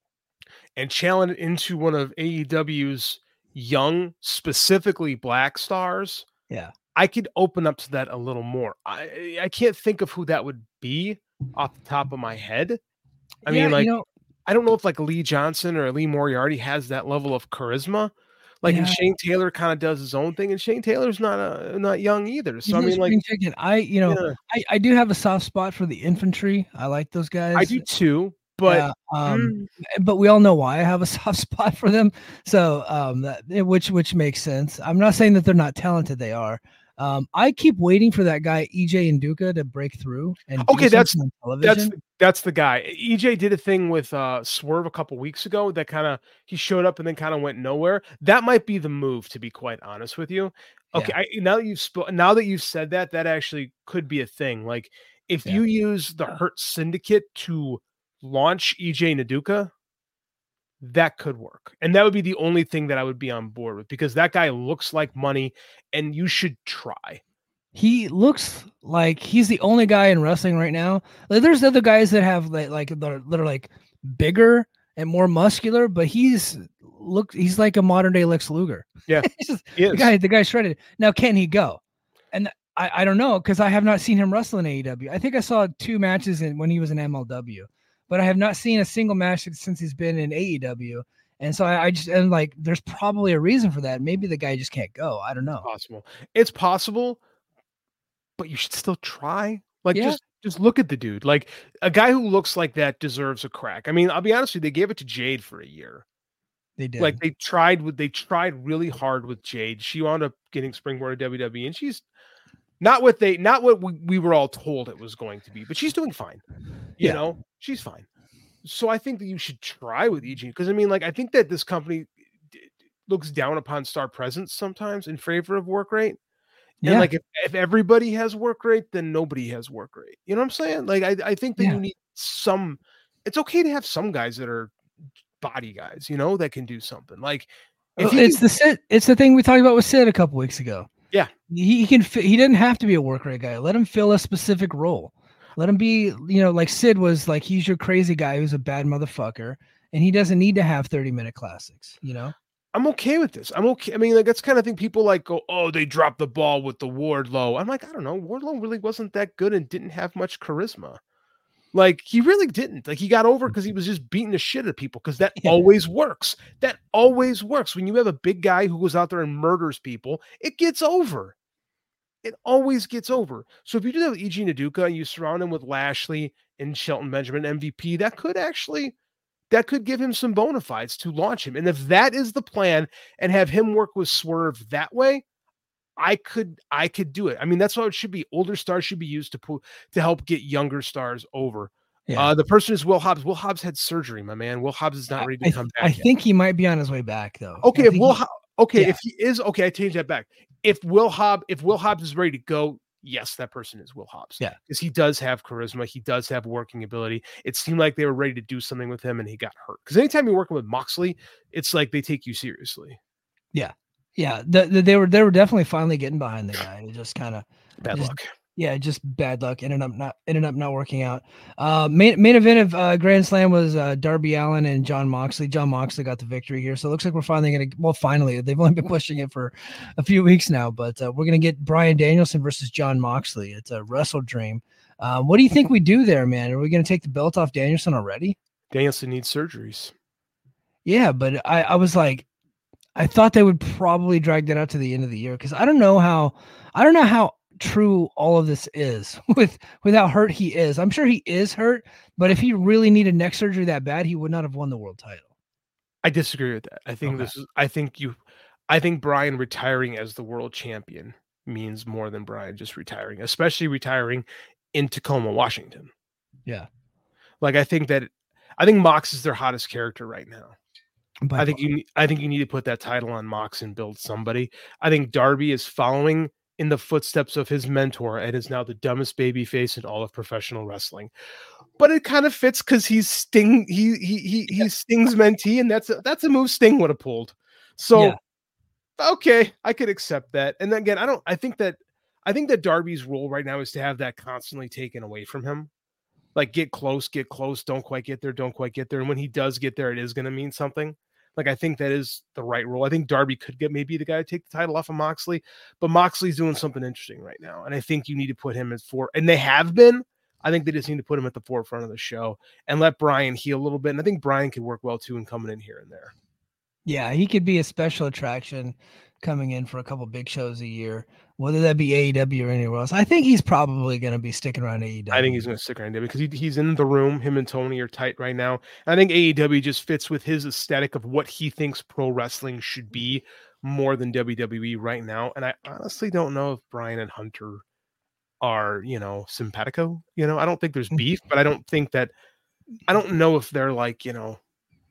and channel it into one of A E W's young, specifically black stars. Yeah. I could open up to that a little more. I I can't think of who that would be off the top of my head. I yeah, mean, like, you know, I don't know if like Lee Johnson or Lee Moriarty has that level of charisma. Like, yeah. and Shane Taylor kind of does his own thing, and Shane Taylor's not a, not young either. So He's I mean, like, chicken. I you know, yeah. I, I do have a soft spot for the infantry. I like those guys. I do too. But yeah, um, mm. but we all know why I have a soft spot for them. So um, that, which which makes sense. I'm not saying that they're not talented. They are. Um, I keep waiting for that guy E J Nduka to break through. And okay, that's that's the, that's the guy. E J did a thing with uh, Swerve a couple weeks ago that kind of he showed up and then kind of went nowhere. That might be the move, to be quite honest with you. Okay, yeah. I, now that you've sp- now that you've said that, that actually could be a thing. Like if yeah. you use the Hurt Syndicate to launch E J Nduka, that could work. And that would be the only thing that I would be on board with, because that guy looks like money and you should try. He looks like he's the only guy in wrestling right now. Like, there's other guys that have like, like that, are, that are like bigger and more muscular, but he's look he's like a modern day Lex Luger. Yeah. just, the guy the guy shredded. Now can he go? And I, I don't know, because I have not seen him wrestle in A E W. I think I saw two matches in, when he was in M L W. But I have not seen a single match since he's been in A E W. And so I, I just, and like, there's probably a reason for that. Maybe the guy just can't go. I don't know. It's possible. It's possible, but you should still try. Like, yeah. just, just look at the dude. Like, a guy who looks like that deserves a crack. I mean, I'll be honest with you, they gave it to Jade for a year. They did. Like, they tried with, they tried really hard with Jade. She wound up getting springboarded to W W E, and she's not what they, not what we, we were all told it was going to be, but she's doing fine. You yeah. know, she's fine. So I think that you should try with E G, because I mean, like, I think that this company looks down upon star presence sometimes in favor of work rate. Yeah. And like, if, if everybody has work rate, then nobody has work rate. You know what I'm saying? Like, I, I think that yeah. you need some, it's okay to have some guys that are body guys, you know, that can do something. Like, if well, it's can, the Sid, it's the thing we talked about with Sid a couple weeks ago. Yeah. He, he can, he didn't have to be a work rate guy. Let him fill a specific role. Let him be, you know, like Sid was like, he's your crazy guy who's a bad motherfucker, and he doesn't need to have thirty minute classics, you know? I'm okay with this. I'm okay. I mean, like, that's kind of thing people like go, oh, they dropped the ball with the Wardlow. I'm like, I don't know. Wardlow really wasn't that good and didn't have much charisma. Like, he really didn't. Like, he got over because he was just beating the shit out of people, because that yeah. always works. That always works. When you have a big guy who goes out there and murders people, it gets over. It always gets over. So if you do that with E G Nduka and you surround him with Lashley and Shelton Benjamin, M V P, that could actually, that could give him some bona fides to launch him. And if that is the plan, and have him work with Swerve that way, I could, I could do it. I mean, that's what it should be. Older stars should be used to pull, to help get younger stars over. Yeah. Uh, the person is Will Hobbs. Will Hobbs had surgery, my man. Will Hobbs is not ready to I, come back. I yet. think he might be on his way back, though. Okay, if Will he, Okay, yeah. if he is, okay, I changed that back. If Will Hobbs, if Will Hobbs is ready to go, yes, that person is Will Hobbs. Yeah. Because he does have charisma. He does have working ability. It seemed like they were ready to do something with him, and he got hurt. Because anytime you're working with Moxley, it's like they take you seriously. Yeah. Yeah. The, the, they were they were definitely finally getting behind the guy. It just kind of bad just, luck. Yeah, just bad luck. Ended up not ended up not working out. Uh, main main event of uh, Grand Slam was uh, Darby Allin and John Moxley. John Moxley got the victory here, so it looks like we're finally gonna. Well, finally, they've only been pushing it for a few weeks now, but uh, we're gonna get Bryan Danielson versus John Moxley. It's a Wrestle Dream. Um, what do you think we do there, man? Are we gonna take the belt off Danielson already? Danielson needs surgeries. Yeah, but I, I was like, I thought they would probably drag that out to the end of the year, because I don't know how. I don't know how. true all of this is with with how hurt he is. I'm sure he is hurt, but if he really needed neck surgery that bad, he would not have won the world title. I disagree with that. I think okay. this is I think you I think Bryan retiring as the world champion means more than Bryan just retiring, especially retiring in Tacoma, Washington. Yeah. Like, I think that I think Mox is their hottest character right now. I think you I think you need to put that title on Mox and build somebody. I think Darby is following in the footsteps of his mentor and is now the dumbest baby face in all of professional wrestling. But it kind of fits because he's Sting, he he he yeah. he's Sting's mentee, and that's a, that's a move Sting would have pulled. So yeah. okay, I could accept that. And then again, I don't I think that I think that Darby's role right now is to have that constantly taken away from him. Like get close, get close, don't quite get there, don't quite get there. And when he does get there, it is going to mean something. Like, I think that is the right role. I think Darby could get maybe the guy to take the title off of Moxley, but Moxley's doing something interesting right now. And I think you need to put him at four, and they have been. I think they just need to put him at the forefront of the show and let Brian heal a little bit. And I think Brian could work well too in coming in here and there. Yeah, he could be a special attraction coming in for a couple big shows a year, whether that be A E W or anywhere else. I think he's probably going to be sticking around A E W. I think he's going to stick around because he, he's in the room. Him and Tony are tight right now. I think A E W just fits with his aesthetic of what he thinks pro wrestling should be more than W W E right now. And I honestly don't know if Brian and Hunter are, you know, simpatico. You know, I don't think there's beef, but I don't think that, I don't know if they're like, you know,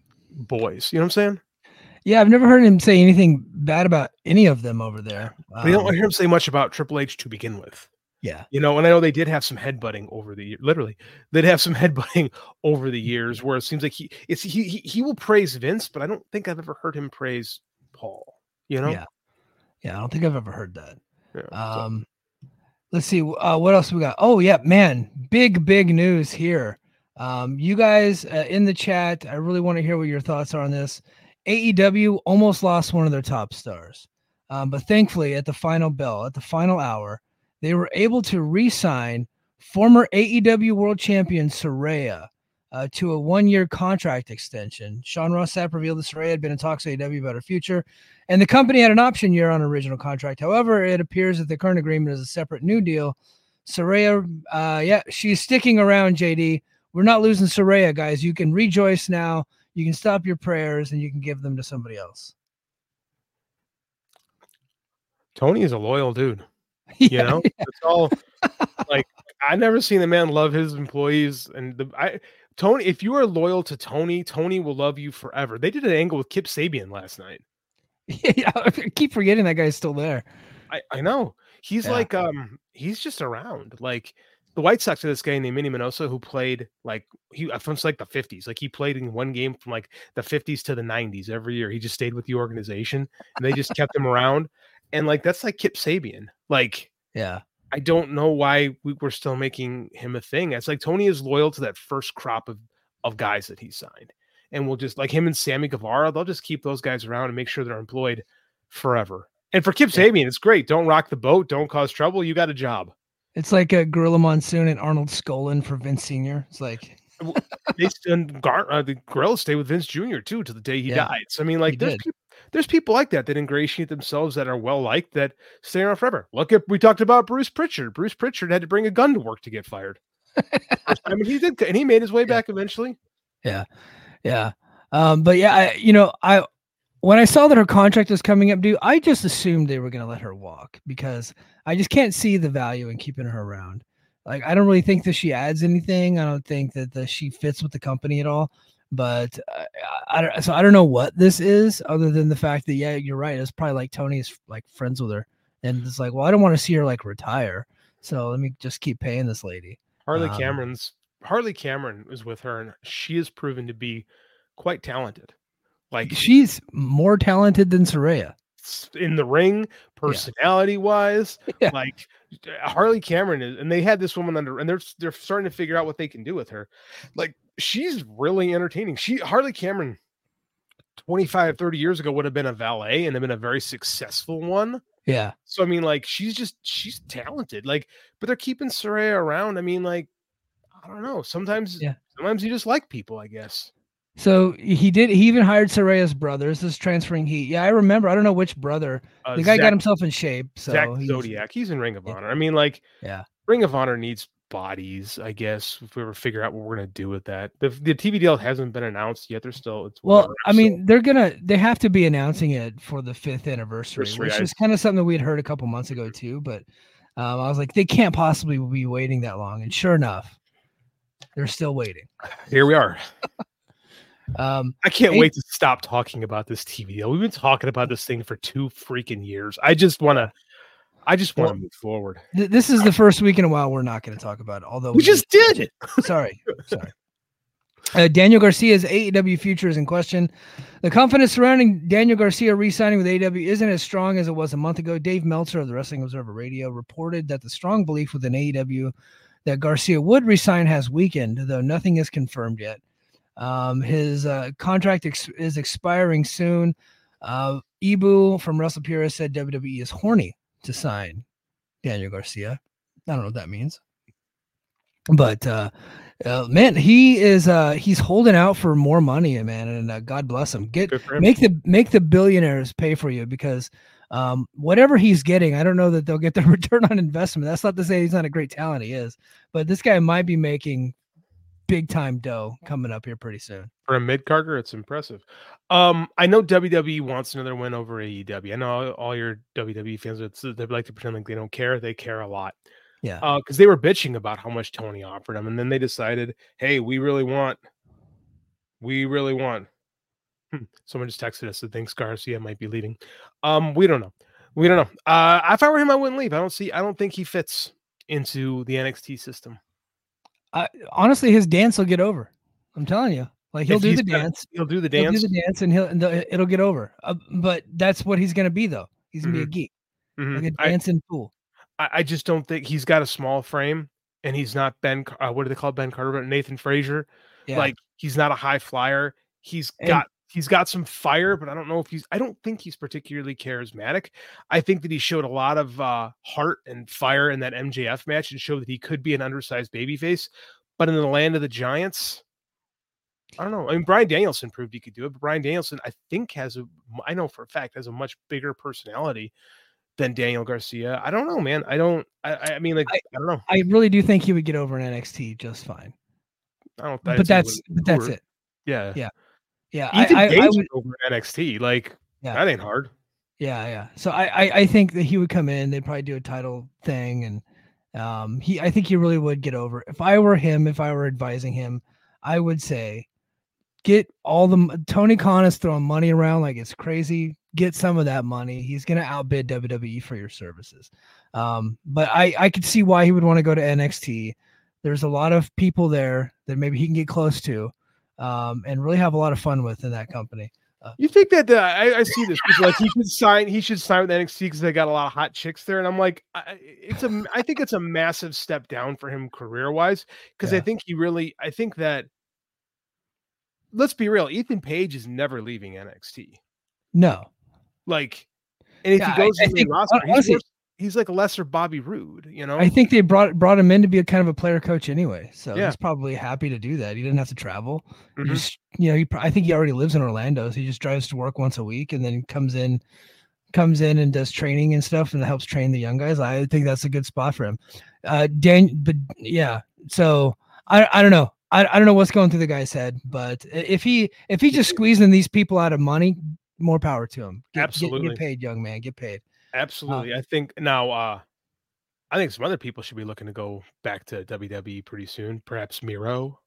boys. You know what I'm saying? Yeah, I've never heard him say anything bad about any of them over there. Um, we don't hear him say much about Triple H to begin with. Yeah. You know, and I know they did have some headbutting over the literally, they'd have some headbutting over the years where it seems like he it's he he, he will praise Vince, but I don't think I've ever heard him praise Paul. You know? Yeah. Yeah, I don't think I've ever heard that. Yeah, um so. Let's see. Uh, what else we got? Oh, yeah, man. Big, big news here. Um, you guys uh, in the chat, I really want to hear what your thoughts are on this. A E W almost lost one of their top stars. Um, but thankfully, at the final bell, at the final hour, they were able to re-sign former A E W World Champion Saraya uh, to a one-year contract extension. Sean Ross Sapp revealed that Saraya had been in talks with A E W about her future, and the company had an option year on her original contract. However, it appears that the current agreement is a separate new deal. Saraya, uh, yeah, she's sticking around, J D. We're not losing Saraya, guys. You can rejoice now. You can stop your prayers and you can give them to somebody else. Tony is a loyal dude. You yeah, know, yeah. It's all like, I never seen a man love his employees. And the, I, Tony, if you are loyal to Tony, Tony will love you forever. They did an angle with Kip Sabian last night. Yeah, I keep forgetting that guy's still there. I, I know. He's yeah. like, um, he's just around. Like, the White Sox had this guy named Minnie Minoso who played like he from like the fifties. Like he played in one game from like the fifties to the nineties every year. He just stayed with the organization and they just kept him around. And like that's like Kip Sabian. Like, yeah, I don't know why we were still making him a thing. It's like Tony is loyal to that first crop of, of guys that he signed. And we'll just like him and Sammy Guevara, they'll just keep those guys around and make sure they're employed forever. And for Kip Sabian, it's great. Don't rock the boat. Don't cause trouble. You got a job. It's like a Gorilla Monsoon and Arnold Skolin for Vince Senior It's like they and Gar- uh, the Gorilla stayed with Vince Junior too to the day he yeah, died. So I mean, like there's people, there's people like that that ingratiate themselves that are well liked that stay around forever. Look at we talked about Bruce Pritchard. Bruce Pritchard had to bring a gun to work to get fired. I mean, he did, and he made his way yeah. back eventually. Yeah, yeah, um, but yeah, I, you know, I. When I saw that her contract was coming up due, I just assumed they were going to let her walk because I just can't see the value in keeping her around. Like, I don't really think that she adds anything. I don't think that the, she fits with the company at all. But uh, I, I, so I don't know what this is other than the fact that, yeah, you're right. It's probably like Tony's like friends with her. And it's like, well, I don't want to see her like retire. So let me just keep paying this lady. Harley um, Cameron's Harley Cameron is with her and she is proven to be quite talented. Like she's more talented than Saraya in the ring, personality yeah. wise. Yeah. Like Harley Cameron is, and they had this woman under, and they're they're starting to figure out what they can do with her. Like she's really entertaining. She Harley Cameron, twenty-five, thirty years ago would have been a valet and have been a very successful one. Yeah. So I mean, like she's just she's talented. Like, but they're keeping Saraya around. I mean, like I don't know. Sometimes, yeah. sometimes you just like people, I guess. So he did. He even hired Saraya's brothers. This transferring heat. Yeah, I remember. I don't know which brother. Uh, the guy Zach, got himself in shape. So Zach he's, Zodiac. He's in Ring of Honor. I mean, like, yeah, Ring of Honor needs bodies. I guess if we ever figure out what we're gonna do with that. The the T V deal hasn't been announced yet. They're still. It's well, whatever, I so. mean, they're gonna. They have to be announcing it for the fifth anniversary, anniversary which I, is kind of something that we had heard a couple months ago too. But um, I was like, they can't possibly be waiting that long. And sure enough, they're still waiting. Here we are. Um, I can't hey, wait to stop talking about this T V deal. We've been talking about this thing for two freaking years. I just want to, I just want to well, move forward. Th- this is the first week in a while we're not going to talk about it. Although We, we just did it. Sorry, sorry. Uh, Daniel Garcia's A E W future is in question. The confidence surrounding Daniel Garcia re-signing with A E W isn't as strong as it was a month ago. Dave Meltzer of the Wrestling Observer Radio reported that the strong belief within A E W that Garcia would resign has weakened, though nothing is confirmed yet. Um, his uh, contract ex- is expiring soon. Uh, Ibu from WrestlePura said W W E is horny to sign Daniel Garcia. I don't know what that means. But uh, uh, man, he is uh, he's holding out for more money, man, and uh, God bless him. Get him. make the make the billionaires pay for you, because um, whatever he's getting, I don't know that they'll get the return on investment. That's not to say he's not a great talent. He is, but this guy might be making big time dough coming up here pretty soon. For a mid carder, it's impressive. Um, I know W W E wants another win over A E W. I know all your W W E fans, it's, they like to pretend like they don't care. They care a lot. Yeah. Uh, because they were bitching about how much Tony offered them, and then they decided, hey, we really want, we really want. Hmm. Someone just texted us that thinks Garcia might be leaving. Um, we don't know. We don't know. Uh, if I were him, I wouldn't leave. I don't see. I don't think he fits into the N X T system. Uh, honestly, his dance will get over. I'm telling you. Like he'll If do he's the gonna- dance. He'll do the He'll dance. do the dance, and he'll and the, it'll get over. Uh, but that's what he's gonna be, though. He's gonna be a geek, Mhm. like a I- dancing fool. I, I just don't think he's got a small frame, and he's not Ben. Uh, what do they call Ben Carter? But Nathan Frazier. Yeah. Like he's not a high flyer. He's And- got he's got some fire, but I don't know if he's. I don't think he's particularly charismatic. I think that he showed a lot of uh, heart and fire in that M J F match, and showed that he could be an undersized babyface. But in the land of the Giants, I don't know. I mean, Bryan Danielson proved he could do it, but Bryan Danielson, I think, has a. I know for a fact has a much bigger personality than Daniel Garcia. I don't know, man. I don't. I, I mean, like, I, I don't know. I really do think he would get over in N X T just fine. I don't. But that's but that's it. Yeah. Yeah. Yeah. Ethan I, I, Page I would, over N X T. Like Yeah. that ain't hard. yeah, yeah. So I, I, I think that he would come in. They'd probably do a title thing, and um, he. I think he really would get over. If I were him, if I were advising him, I would say, get all the Tony Khan is throwing money around like it's crazy. Get some of that money. He's gonna outbid W W E for your services. Um, but I, I could see why he would want to go to N X T. There's a lot of people there that maybe he can get close to, um, and really have a lot of fun with in that company. Uh, You think that uh, I, I see this people like he should sign he should sign with N X T because they got a lot of hot chicks there, and I'm like, I, it's a I think it's a massive step down for him career wise, because Yeah. I think he really I think that let's be real, Ethan Page is never leaving N X T. no, Like, and if Yeah, he goes I- I to the think, roster, he's, honestly- worse- he's like a lesser Bobby Roode, you know. I think they brought brought him in to be a kind of a player coach anyway, so Yeah. he's probably happy to do that. He didn't have to travel. He Mhm. just, you know, he, pro- I think he already lives in Orlando, so he just drives to work once a week and then comes in, comes in and does training and stuff, and helps train the young guys. I think that's a good spot for him. Uh, Dan, but yeah, so I I don't know. I, I don't know what's going through the guy's head, but if he if he just squeezing these people out of money, more power to him. Get, get- Absolutely. get paid, young man. Get paid. Absolutely. I think now uh I think some other people should be looking to go back to W W E pretty soon. Perhaps Miro.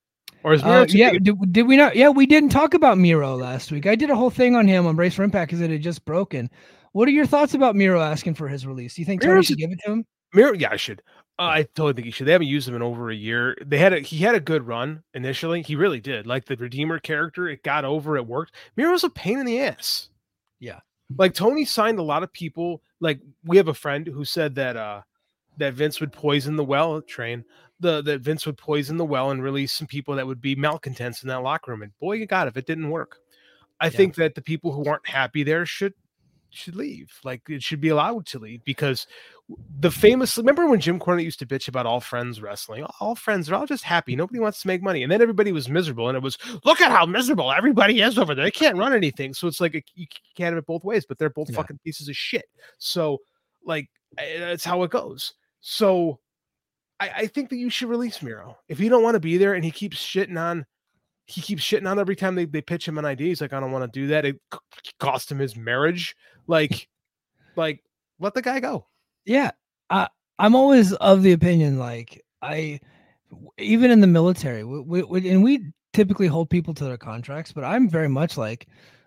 Or is Miro Uh, too yeah, big- did, did we not? Yeah, we didn't talk about Miro last week. I did a whole thing on him on Brace for Impact because it had just broken. What are your thoughts about Miro asking for his release? Do you think Tony Miro's- should give it to him? Miro, yeah, I should. Uh, I totally think he should. They haven't used him in over a year. They had a he had a good run initially. He really did. Like the Redeemer character, it got over, it worked. Miro's a pain in the ass. Yeah. Like Tony signed a lot of people. Like we have a friend who said that uh that Vince would poison the well train. The that Vince would poison the well and release some people that would be malcontents in that locker room. And boy, you got it, if it didn't work. I think that the people who aren't happy there should should leave. Like it should be allowed to leave, because the famous remember when Jim Cornette used to bitch about All Friends Wrestling? All friends are all just happy. Nobody wants to make money. And then everybody was miserable. And it was, look at how miserable everybody is over there. They can't run anything. So it's like a, you can't have it both ways, but they're both Yeah. fucking pieces of shit. So like eh, that's how it goes. So I, I think that you should release Miro. If you don't want to be there and he keeps shitting on he keeps shitting on every time they, they pitch him an idea. He's like, I don't want to do that. It c- cost him his marriage. Like, like let the guy go. Yeah. I, I'm always of the opinion, like, I, even in the military, we, we, we- and we typically hold people to their contracts, but I'm very much like,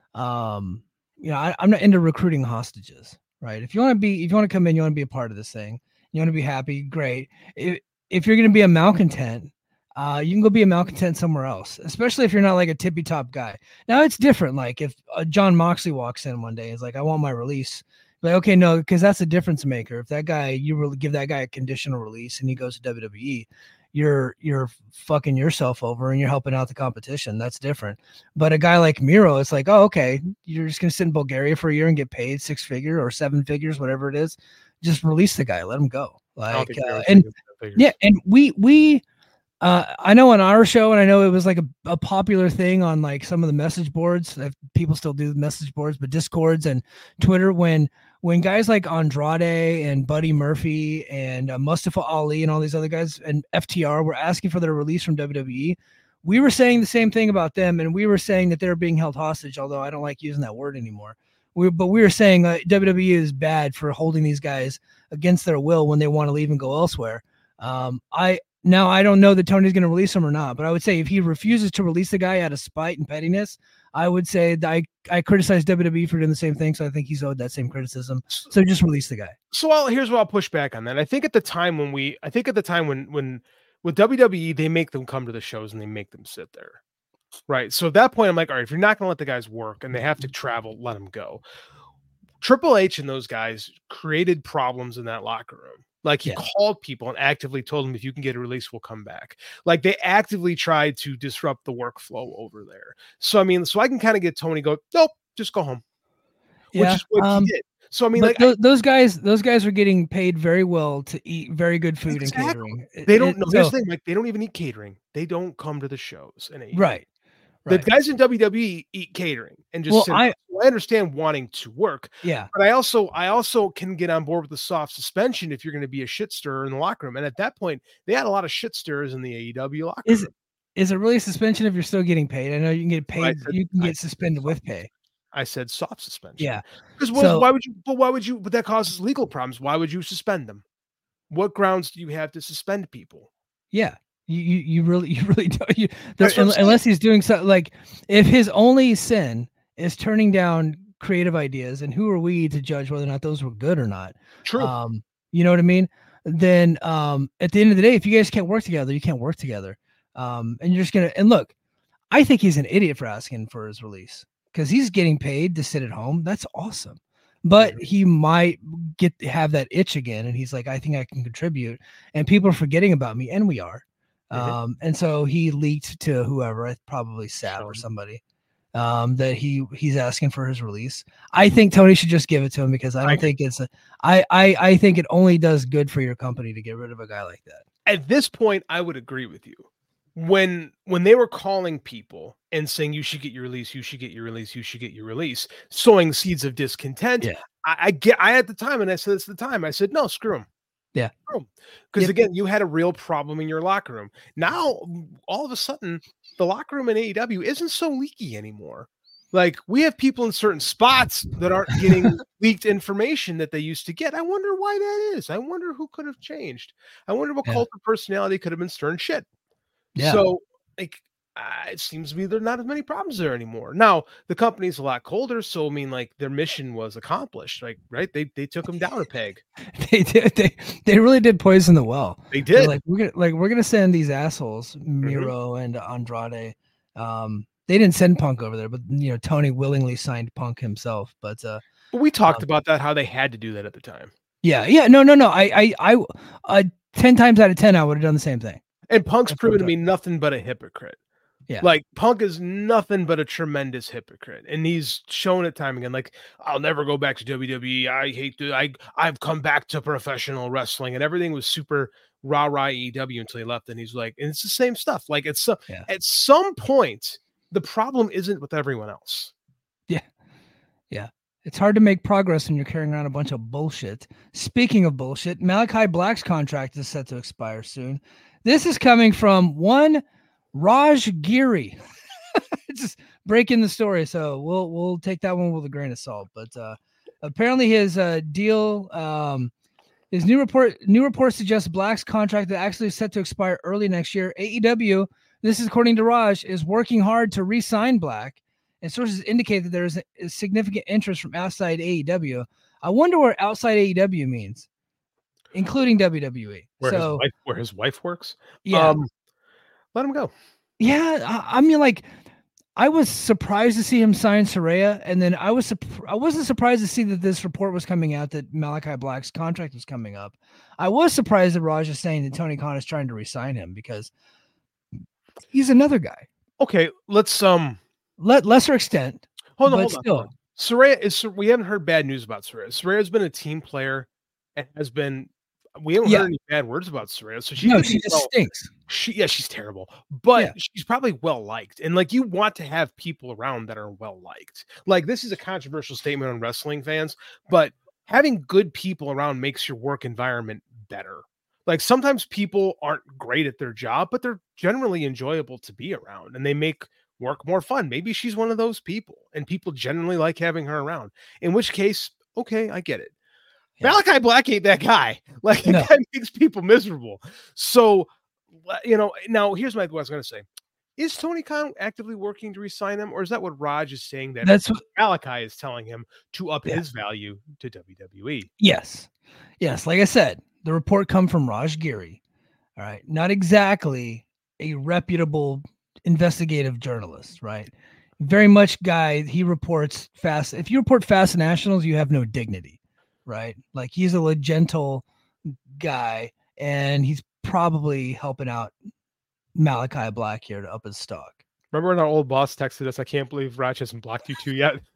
um, you know, I, I'm not into recruiting hostages, right? If you want to be, if you want to come in, you want to be a part of this thing, you want to be happy, great. If, if you're going to be a malcontent, uh, you can go be a malcontent somewhere else, especially if you're not like a tippy top guy. Now it's different. Like if uh, John Moxley walks in one day, is like, I want my release. Like, okay, no, because that's a difference maker. If that guy, you really give that guy a conditional release and he goes to W W E, you're you're fucking yourself over and you're helping out the competition. That's different. But a guy like Miro, it's like, oh, okay, you're just gonna sit in Bulgaria for a year and get paid six figure or seven figures, whatever it is. Just release the guy, let him go. Like, uh, and yeah, and we we. Uh, I know on our show, and I know it was like a, a popular thing on like some of the message boards. People still do message boards, but Discords and Twitter. When when guys like Andrade and Buddy Murphy and uh, Mustafa Ali and all these other guys and F T R were asking for their release from W W E, we were saying the same thing about them, and we were saying that they're being held hostage. Although I don't like using that word anymore. We but we were saying uh, W W E is bad for holding these guys against their will when they want to leave and go elsewhere. Um, I. Now, I don't know that Tony's going to release him or not, but I would say if he refuses to release the guy out of spite and pettiness, I would say that I, I criticize W W E for doing the same thing, so I think he's owed that same criticism. So just release the guy. So I'll, here's what I'll push back on that. I think at the time when we, I think at the time when, when with W W E, they make them come to the shows and they make them sit there. Right. So at that point, I'm like, all right, if you're not going to let the guys work and they have to travel, let them go. Triple H and those guys created problems in that locker room. Like he yeah. called people and actively told them, if you can get a release, we'll come back. Like they actively tried to disrupt the workflow over there. So, I mean, so I can kind of get Tony go, nope, just go home. Yeah. Which is what um, he did. So, I mean, like those, I, those guys, those guys are getting paid very well to eat very good food exactly. and catering. They don't know. It, Here's so, the thing, like they don't even eat catering. They don't come to the shows. And right. The right. guys in W W E eat catering and just well, sit I, I understand wanting to work. Yeah. But I also I also can get on board with the soft suspension if you're going to be a shit stirrer in the locker room. And at that point, they had a lot of shit stirrers in the A E W locker is, room. Is it really a suspension if you're still getting paid? I know you can get paid. Said, you can get I suspended with pay. I said soft suspension. Yeah. Because so, why would you but why would you but that causes legal problems. Why would you suspend them? What grounds do you have to suspend people? Yeah. You, you you really you really don't you that's unless he's doing something like if his only sin is turning down creative ideas, and who are we to judge whether or not those were good or not? True. Um, you know what I mean? Then um at the end of the day, if you guys can't work together, you can't work together. Um, and you're just gonna and look, I think he's an idiot for asking for his release because he's getting paid to sit at home. That's awesome. But he might get have that itch again, and he's like, I think I can contribute, and people are forgetting about me, and we are. Mm-hmm. Um, and so he leaked to whoever, probably Sap or somebody, um, that he he's asking for his release. I think Tony should just give it to him because I don't I, think it's a, I, I I think it only does good for your company to get rid of a guy like that. At this point, I would agree with you. When when they were calling people and saying you should get your release, you should get your release, you should get your release, sowing seeds of discontent. Yeah. I, I get I at the time, and I said this at the time, I said, no, screw him. Yeah. Because yep. again, you had a real problem in your locker room. Now, all of a sudden, the locker room in A E W isn't so leaky anymore. Like we have people in certain spots that aren't getting leaked information that they used to get. I wonder why that is. I wonder who could have changed. I wonder what yeah. cult of personality could have been stirring shit. Yeah. So, like, uh, it seems to me there are not as many problems there anymore. Now, the company's a lot colder, so I mean, like, their mission was accomplished. Like, right? They they took them down a peg. they did. They they really did poison the well. They did. They're like we're gonna like we're gonna send these assholes, Miro mm-hmm. and Andrade. Um, they didn't send Punk over there, but you know, Tony willingly signed Punk himself. But uh, but we talked um, about that, how they had to do that at the time. Yeah, yeah, no, no, no. I, I, I, uh, ten times out of ten, I would have done the same thing. And Punk's That's proven to be nothing but a hypocrite. Yeah. Like Punk is nothing but a tremendous hypocrite. And he's shown it time again. Like, I'll never go back to W W E. I hate to, I, I've come back to professional wrestling, and everything was super rah rah E W until he left. And he's like, and it's the same stuff. Like it's so, yeah. at some point, the problem isn't with everyone else. Yeah. Yeah. It's hard to make progress when you're carrying around a bunch of bullshit. Speaking of bullshit, Malachi Black's contract is set to expire soon. This is coming from one Raj Giri. Just breaking the story, so we'll we'll take that one with a grain of salt. But uh, apparently, his uh, deal, um, his new report, new report suggests Black's contract is actually set to expire early next year. A E W this is according to Raj, is working hard to re-sign Black, and sources indicate that there is a, a significant interest from outside A E W. I wonder what outside A E W means, including W W E. Where, so, his, wife, where his wife works? Yeah. Um, let him go. Yeah, I, I mean, like, I was surprised to see him sign Saraya, and then I was I wasn't surprised to see that this report was coming out that Malachi Black's contract was coming up. I was surprised that Raj is saying that Tony Khan is trying to re-sign him because he's another guy. Okay, let's um let lesser extent. Hold on, but hold on. still. Hold on. Saraya is we haven't heard bad news about Saraya. Saraya's been a team player and has been we haven't Yeah. heard any bad words about Saraya. So she No, could she be just well- stinks. She yeah, she's terrible, but Yeah. she's probably well liked. And like you want to have people around that are well liked. Like this is a controversial statement on wrestling fans, but having good people around makes your work environment better. Like sometimes people aren't great at their job, but they're generally enjoyable to be around and they make work more fun. Maybe she's one of those people and people generally like having her around. In which case, okay, I get it. Yeah. Malachi Black ain't that guy. Like that No. guy makes people miserable. So, you know, now here's my what I was going to say. Is Tony Khan actively working to re-sign him, or is that what Raj is saying that That's what, Malachi is telling him to up Yeah. his value to W W E? yes. Yes. Like I said, the report come from Raj Giri. All right. Not exactly a reputable investigative journalist, right? Very much guy. He reports fast. If you report fast nationals, you have no dignity, right? Like he's a gentle guy and he's probably helping out Malachi Black here to up his stock. Remember when our old boss texted us, I can't believe Raj hasn't blocked you two yet.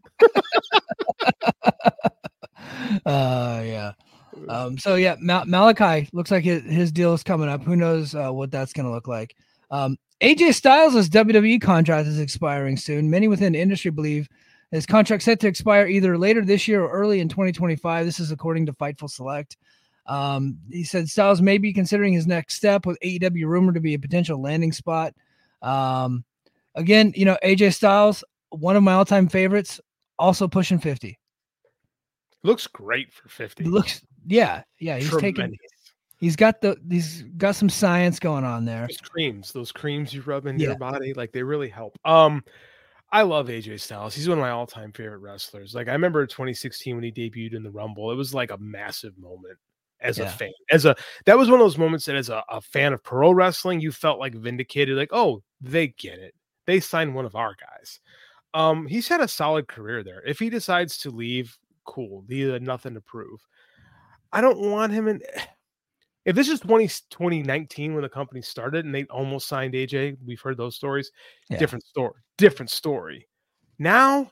uh yeah um so yeah Mal- Malachi looks like his, his deal is coming up. Who knows uh, what that's going to look like. um A J Styles' W W E contract is expiring soon. Many within the industry believe his contract set to expire either later this year or early in twenty twenty-five. This is according to Fightful Select. Um he said Styles may be considering his next step, with A E W rumored to be a potential landing spot. Um again, you know, A J Styles, one of my all-time favorites, also pushing fifty. Looks great for fifty. Looks, yeah, yeah. He's taking. Tremendous. He's got the. He's got some science going on there. Those creams, those creams you rub in Yeah. your body, like they really help. Um, I love A J Styles. He's one of my all-time favorite wrestlers. Like I remember twenty sixteen when he debuted in the Rumble. It was like a massive moment as a Yeah. fan. As a that was one of those moments that as a, a fan of pro wrestling, you felt like vindicated. Like, oh, they get it. They signed one of our guys. Um, he's had a solid career there. If he decides to leave, cool. He had nothing to prove. I don't want him in. If this is twenty, twenty nineteen when the company started and they almost signed A J, we've heard those stories. Yeah. Different story. Different story. Now,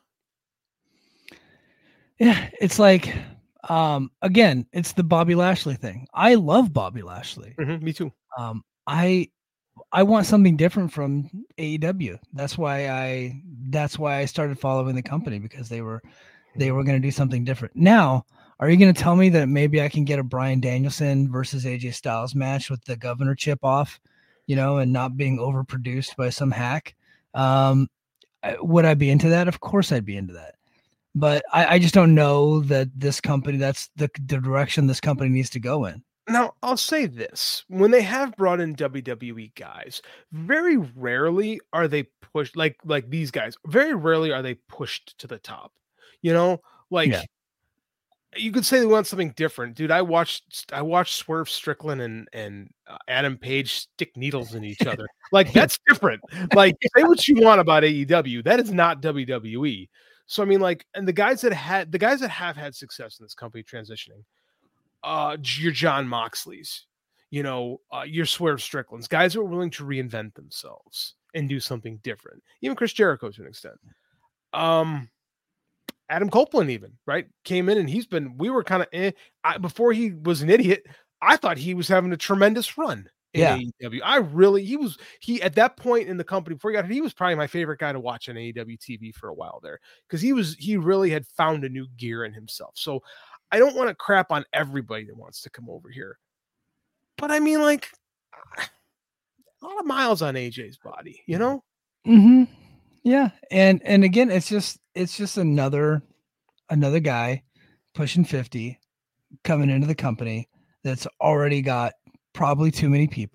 Yeah, it's like, um, again, it's the Bobby Lashley thing. I love Bobby Lashley. mhm, me too. Um, I, I want something different from A E W. That's why I. That's why I started following the company, because they were, they were going to do something different. Now, are you going to tell me that maybe I can get a Bryan Danielson versus A J Styles match with the governor chip off, you know, and not being overproduced by some hack? Um, I- would I be into that? Of course I'd be into that. But I, I just don't know that this company, that's the, the direction this company needs to go in. Now, I'll say this. When they have brought in W W E guys, very rarely are they pushed like like these guys. Very rarely are they pushed to the top. You know, like Yeah. you could say they want something different. Dude, I watched I watched Swerve Strickland and and uh, Adam Page stick needles in each other. Like that's different. Like say what you want about A E W, that is not W W E. So I mean, like, and the guys that had the guys that have had success in this company transitioning, uh, your John Moxley's, you know, uh, your Swerve Strickland's, guys that are willing to reinvent themselves and do something different. Even Chris Jericho to an extent. Um, Adam Copeland even right came in and he's been. We were kind of eh, I, before he was an idiot. I thought he was having a tremendous run. In Yeah. A E W. I really, he was, he at that point in the company before he got, he was probably my favorite guy to watch on A E W T V for a while there because he was, he really had found a new gear in himself. So I don't want to crap on everybody that wants to come over here, but I mean, like a lot of miles on A J's body, you know? Mm-hmm. Yeah. And, and again, it's just, it's just another, another guy pushing fifty coming into the company that's already got probably too many people,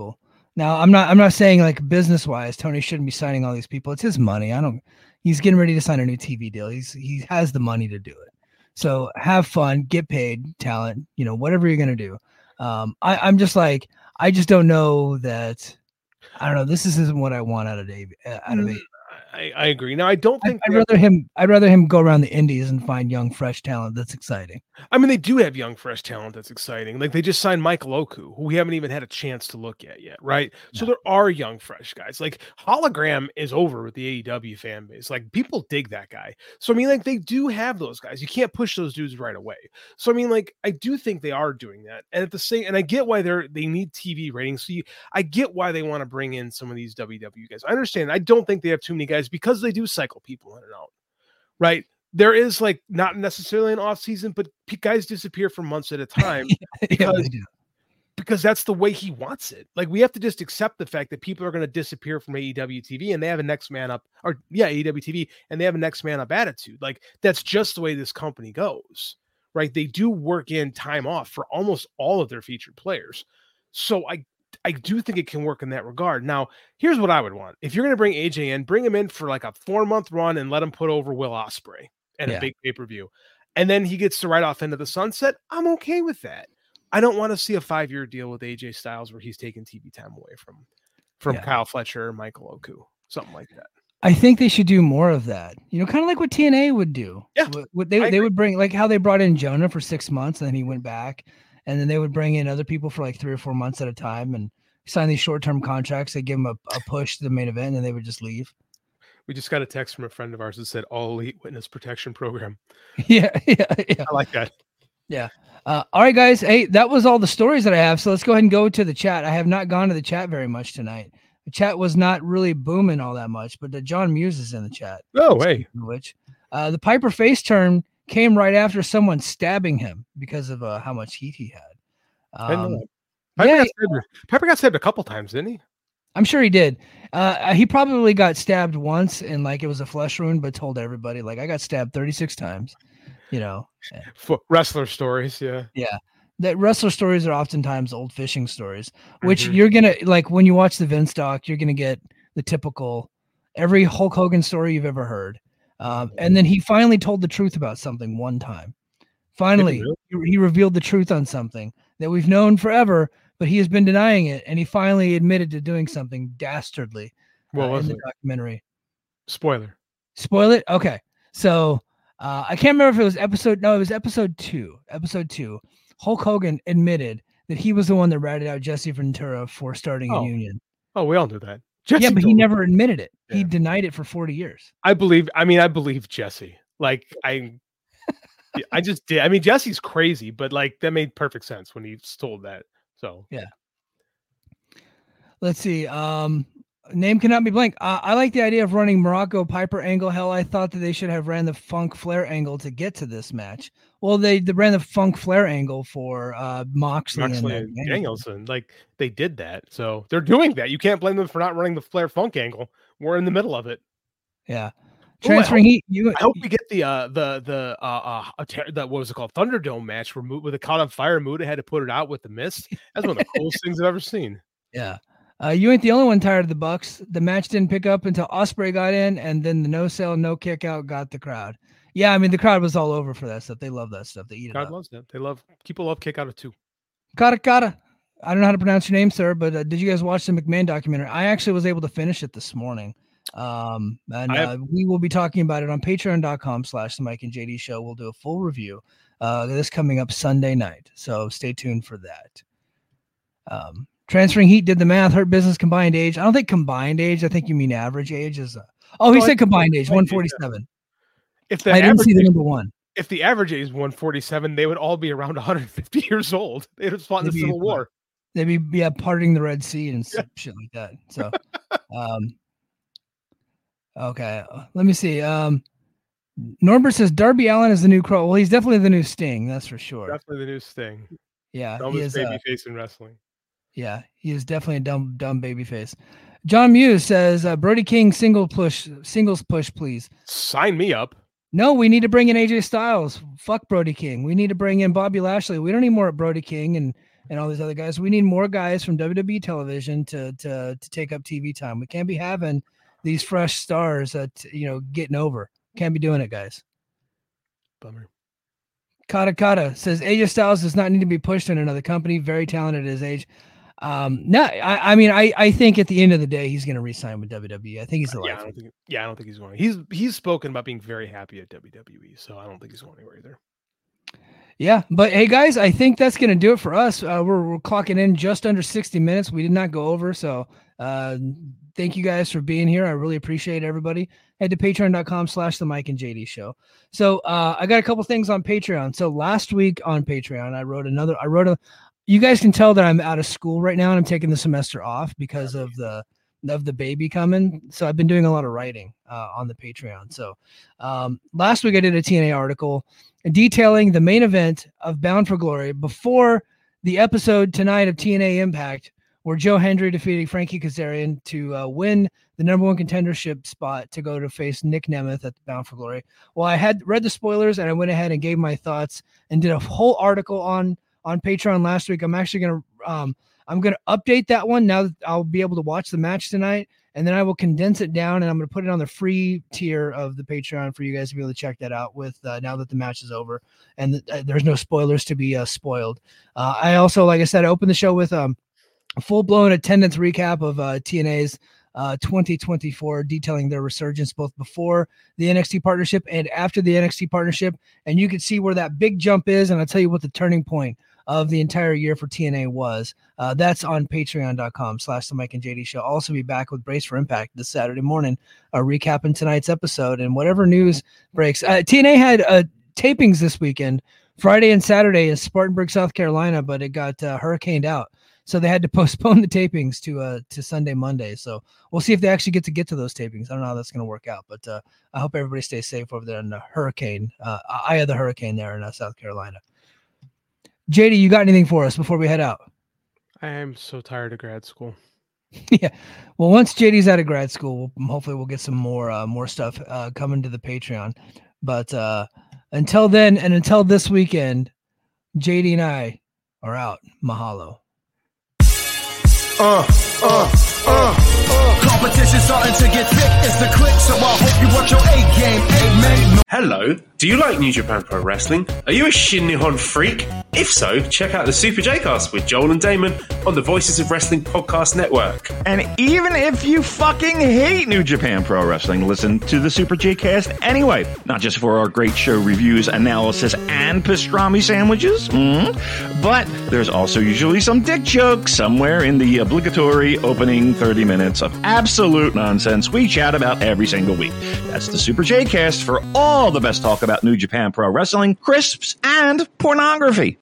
Now, I'm not I'm not saying like business wise, Tony shouldn't be signing all these people. It's his money. I don't. He's getting ready to sign a new T V deal. He's he has the money to do it. So have fun, get paid, talent. You know, whatever you're gonna do. Um, I, I'm just like I just don't know that. I don't know. This isn't what I want out of Dave. Out of it. I, I agree. Now, I don't think I'd, I'd rather him. I'd rather him go around the Indies and find young, fresh talent that's exciting. I mean, they do have young, fresh talent that's exciting. Like they just signed Michael Oku, who we haven't even had a chance to look at yet, right? Yeah. So there are young, fresh guys. Like Hologram is over with the A E W fan base. Like people dig that guy. So I mean, like they do have those guys. You can't push those dudes right away. So I mean, like I do think they are doing that. And at the same, and I get why they're they need T V ratings. So you, I get why they want to bring in some of these W W E guys. I understand. I don't think they have too many guys because they do cycle people in and out, right? There is like not necessarily an off season, but guys disappear for months at a time because, yeah, because that's the way he wants it. Like we have to just accept the fact that people are going to disappear from A E W T V and they have a next man up or yeah, A E W T V and they have a next man up attitude. Like that's just the way this company goes, right? They do work in time off for almost all of their featured players. So I I do think it can work in that regard. Now, here's what I would want. If you're going to bring A J in, bring him in for like a four-month run and let him put over Will Ospreay and yeah. a big pay-per-view. And then he gets to ride off into the sunset. I'm okay with that. I don't want to see a five-year deal with A J Styles where he's taking T V time away from, from yeah. Kyle Fletcher or Michael Oku, something like that. I think they should do more of that. You know, kind of like what T N A would do. Yeah. What they, they would bring, like how they brought in Jonah for six months and then he went back. And then they would bring in other people for like three or four months at a time and sign these short-term contracts. They give them a, a push to the main event and they would just leave. We just got a text from a friend of ours that said all elite witness protection program. Yeah. Yeah. yeah. I like that. Yeah. Uh, all right, guys. Hey, that was all the stories that I have. So let's go ahead and go to the chat. I have not gone to the chat very much tonight. The chat was not really booming all that much, but the John Muse is in the chat. Oh, hey. Which uh, the Piper face turn came right after someone stabbing him because of uh, how much heat he had. Um, Piper, yeah, got stabbed, Piper got stabbed a couple times, didn't he? I'm sure he did. Uh, he probably got stabbed once and like it was a flesh wound, but told everybody like I got stabbed thirty-six times, you know. For wrestler stories, yeah. Yeah. That wrestler stories are oftentimes old fishing stories, which mm-hmm. you're going to like when you watch the Vince doc, you're going to get the typical every Hulk Hogan story you've ever heard. Um, and then he finally told the truth about something one time. Finally, really? he, he revealed the truth on something that we've known forever, but he has been denying it. And he finally admitted to doing something dastardly well, uh, in the it? documentary. Spoiler. Spoil it? Okay. So uh, I can't remember if it was episode. No, it was episode two. Episode two. Hulk Hogan admitted that he was the one that ratted out Jesse Ventura for starting oh. a union. Oh, we all knew that. Jesse yeah, but he never admitted it. Yeah. He denied it for forty years. I believe, I mean, I believe Jesse. Like, I I just did. I mean, Jesse's crazy, but like that made perfect sense when he told that. So, yeah. Let's see. Um, name cannot be blank. Uh, I like the idea of running Morocco Piper angle. Hell, I thought that they should have ran the Funk Flair angle to get to this match. Well, they, they ran the Funk Flair angle for uh, Moxley, Moxley and, and Danielson. Like they did that, so they're doing that. You can't blame them for not running the Flair Funk angle. We're in the middle of it. Yeah, transferring Ooh, heat. You, I hope we get the uh the the uh, uh that what was it called Thunderdome match where with a caught on fire. Muda had to put it out with the mist. That's one of the coolest things I've ever seen. Yeah. Uh, you ain't the only one tired of the Bucks. The match didn't pick up until Ospreay got in, and then the no sell, no kick out got the crowd. Yeah, I mean the crowd was all over for that stuff. They love that stuff. They eat it. God up. loves that. They love people love kick out of two. Kata Kata. I don't know how to pronounce your name, sir, but uh, did you guys watch the McMahon documentary? I actually was able to finish it this morning. Um, and uh, we will be talking about it on patreon.com slash the Mike and J D show. We'll do a full review. Uh, this coming up Sunday night. So stay tuned for that. Um, Transferring heat did the math. Hurt Business combined age. I don't think combined age. I think you mean average age is. A, oh, he oh, said combined age, one forty-seven. If the I didn't see the number one. If the average age is one forty-seven, they would all be around one hundred fifty years old. They'd have fought in the Civil War. They'd be yeah, parting the Red Sea and yeah. shit like that. So, um, okay, let me see. Um, Norbert says Darby Allin is the new Crow. Well, he's definitely the new Sting. That's for sure. Definitely the new Sting. Yeah, he is baby uh, face in wrestling. Yeah, he is definitely a dumb, dumb baby face. John Muse says, uh, Brody King single push, singles push, please. Sign me up. No, we need to bring in A J Styles. Fuck Brody King. We need to bring in Bobby Lashley. We don't need more of Brody King and and all these other guys. We need more guys from W W E television to to to take up T V time. We can't be having these fresh stars that, you know, getting over. Can't be doing it, guys. Bummer. Kata Kata says A J Styles does not need to be pushed in another company. Very talented at his age. Um, no, I, I mean, I, I think at the end of the day, he's going to re-sign with W W E. I think he's the yeah, I don't think, yeah, I don't think he's going. He's he's spoken about being very happy at W W E, so I don't think he's going anywhere either. Yeah, but hey guys, I think that's going to do it for us. Uh, we're we're clocking in just under sixty minutes. We did not go over, so uh, thank you guys for being here. I really appreciate everybody. Head to patreon.com slash the Mike and J D show. So uh, I got a couple things on Patreon. So last week on Patreon, I wrote another. I wrote a. You guys can tell that I'm out of school right now and I'm taking the semester off because of the of the baby coming. So I've been doing a lot of writing uh, on the Patreon. So um, last week I did a T N A article detailing the main event of Bound for Glory before the episode tonight of T N A Impact, where Joe Hendry defeated Frankie Kazarian to uh, win the number one contendership spot to go to face Nick Nemeth at Bound for Glory. Well, I had read the spoilers and I went ahead and gave my thoughts and did a whole article on on Patreon last week. I'm actually going to, um, I'm going to update that one now that I'll be able to watch the match tonight. And then I will condense it down and I'm going to put it on the free tier of the Patreon for you guys to be able to check that out with uh, now that the match is over and th- uh, there's no spoilers to be uh, spoiled. Uh, I also, like I said, I opened the show with um, a full blown attendance recap of uh, T N A's uh, twenty twenty-four, detailing their resurgence both before the N X T partnership and after the N X T partnership. And you can see where that big jump is. And I'll tell you what the turning point of the entire year for T N A was. Uh, that's on patreon.com slash the Mike and J D show. I'll also be back with Brace for Impact this Saturday morning, uh, recapping tonight's episode and whatever news breaks. Uh, T N A had uh, tapings this weekend, Friday and Saturday in Spartanburg, South Carolina, but it got uh, hurricaned out. So they had to postpone the tapings to uh, to Sunday, Monday. So we'll see if they actually get to get to those tapings. I don't know how that's going to work out, but uh, I hope everybody stays safe over there in the hurricane, uh, eye of the hurricane there in uh, South Carolina. J D, you got anything for us before we head out? I am so tired of grad school. Yeah. Well, once J D's out of grad school, hopefully we'll get some more uh, more stuff uh, coming to the Patreon. But uh, until then, and until this weekend, J D and I are out. Mahalo. Uh, uh, uh, uh. Competition starting to get thick. It's the click, so I hope you watch your A game. Amen. No- Hello. Do you like New Japan Pro Wrestling? Are you a Shin Nihon freak? If so, check out the Super J-Cast with Joel and Damon on the Voices of Wrestling Podcast Network. And even if you fucking hate New Japan Pro Wrestling, listen to the Super J-Cast anyway. Not just for our great show reviews, analysis, and pastrami sandwiches, mm-hmm. but there's also usually some dick jokes somewhere in the obligatory opening thirty minutes of absolute nonsense we chat about every single week. That's the Super J-Cast for all the best talk about New Japan Pro Wrestling, crisps, and pornography.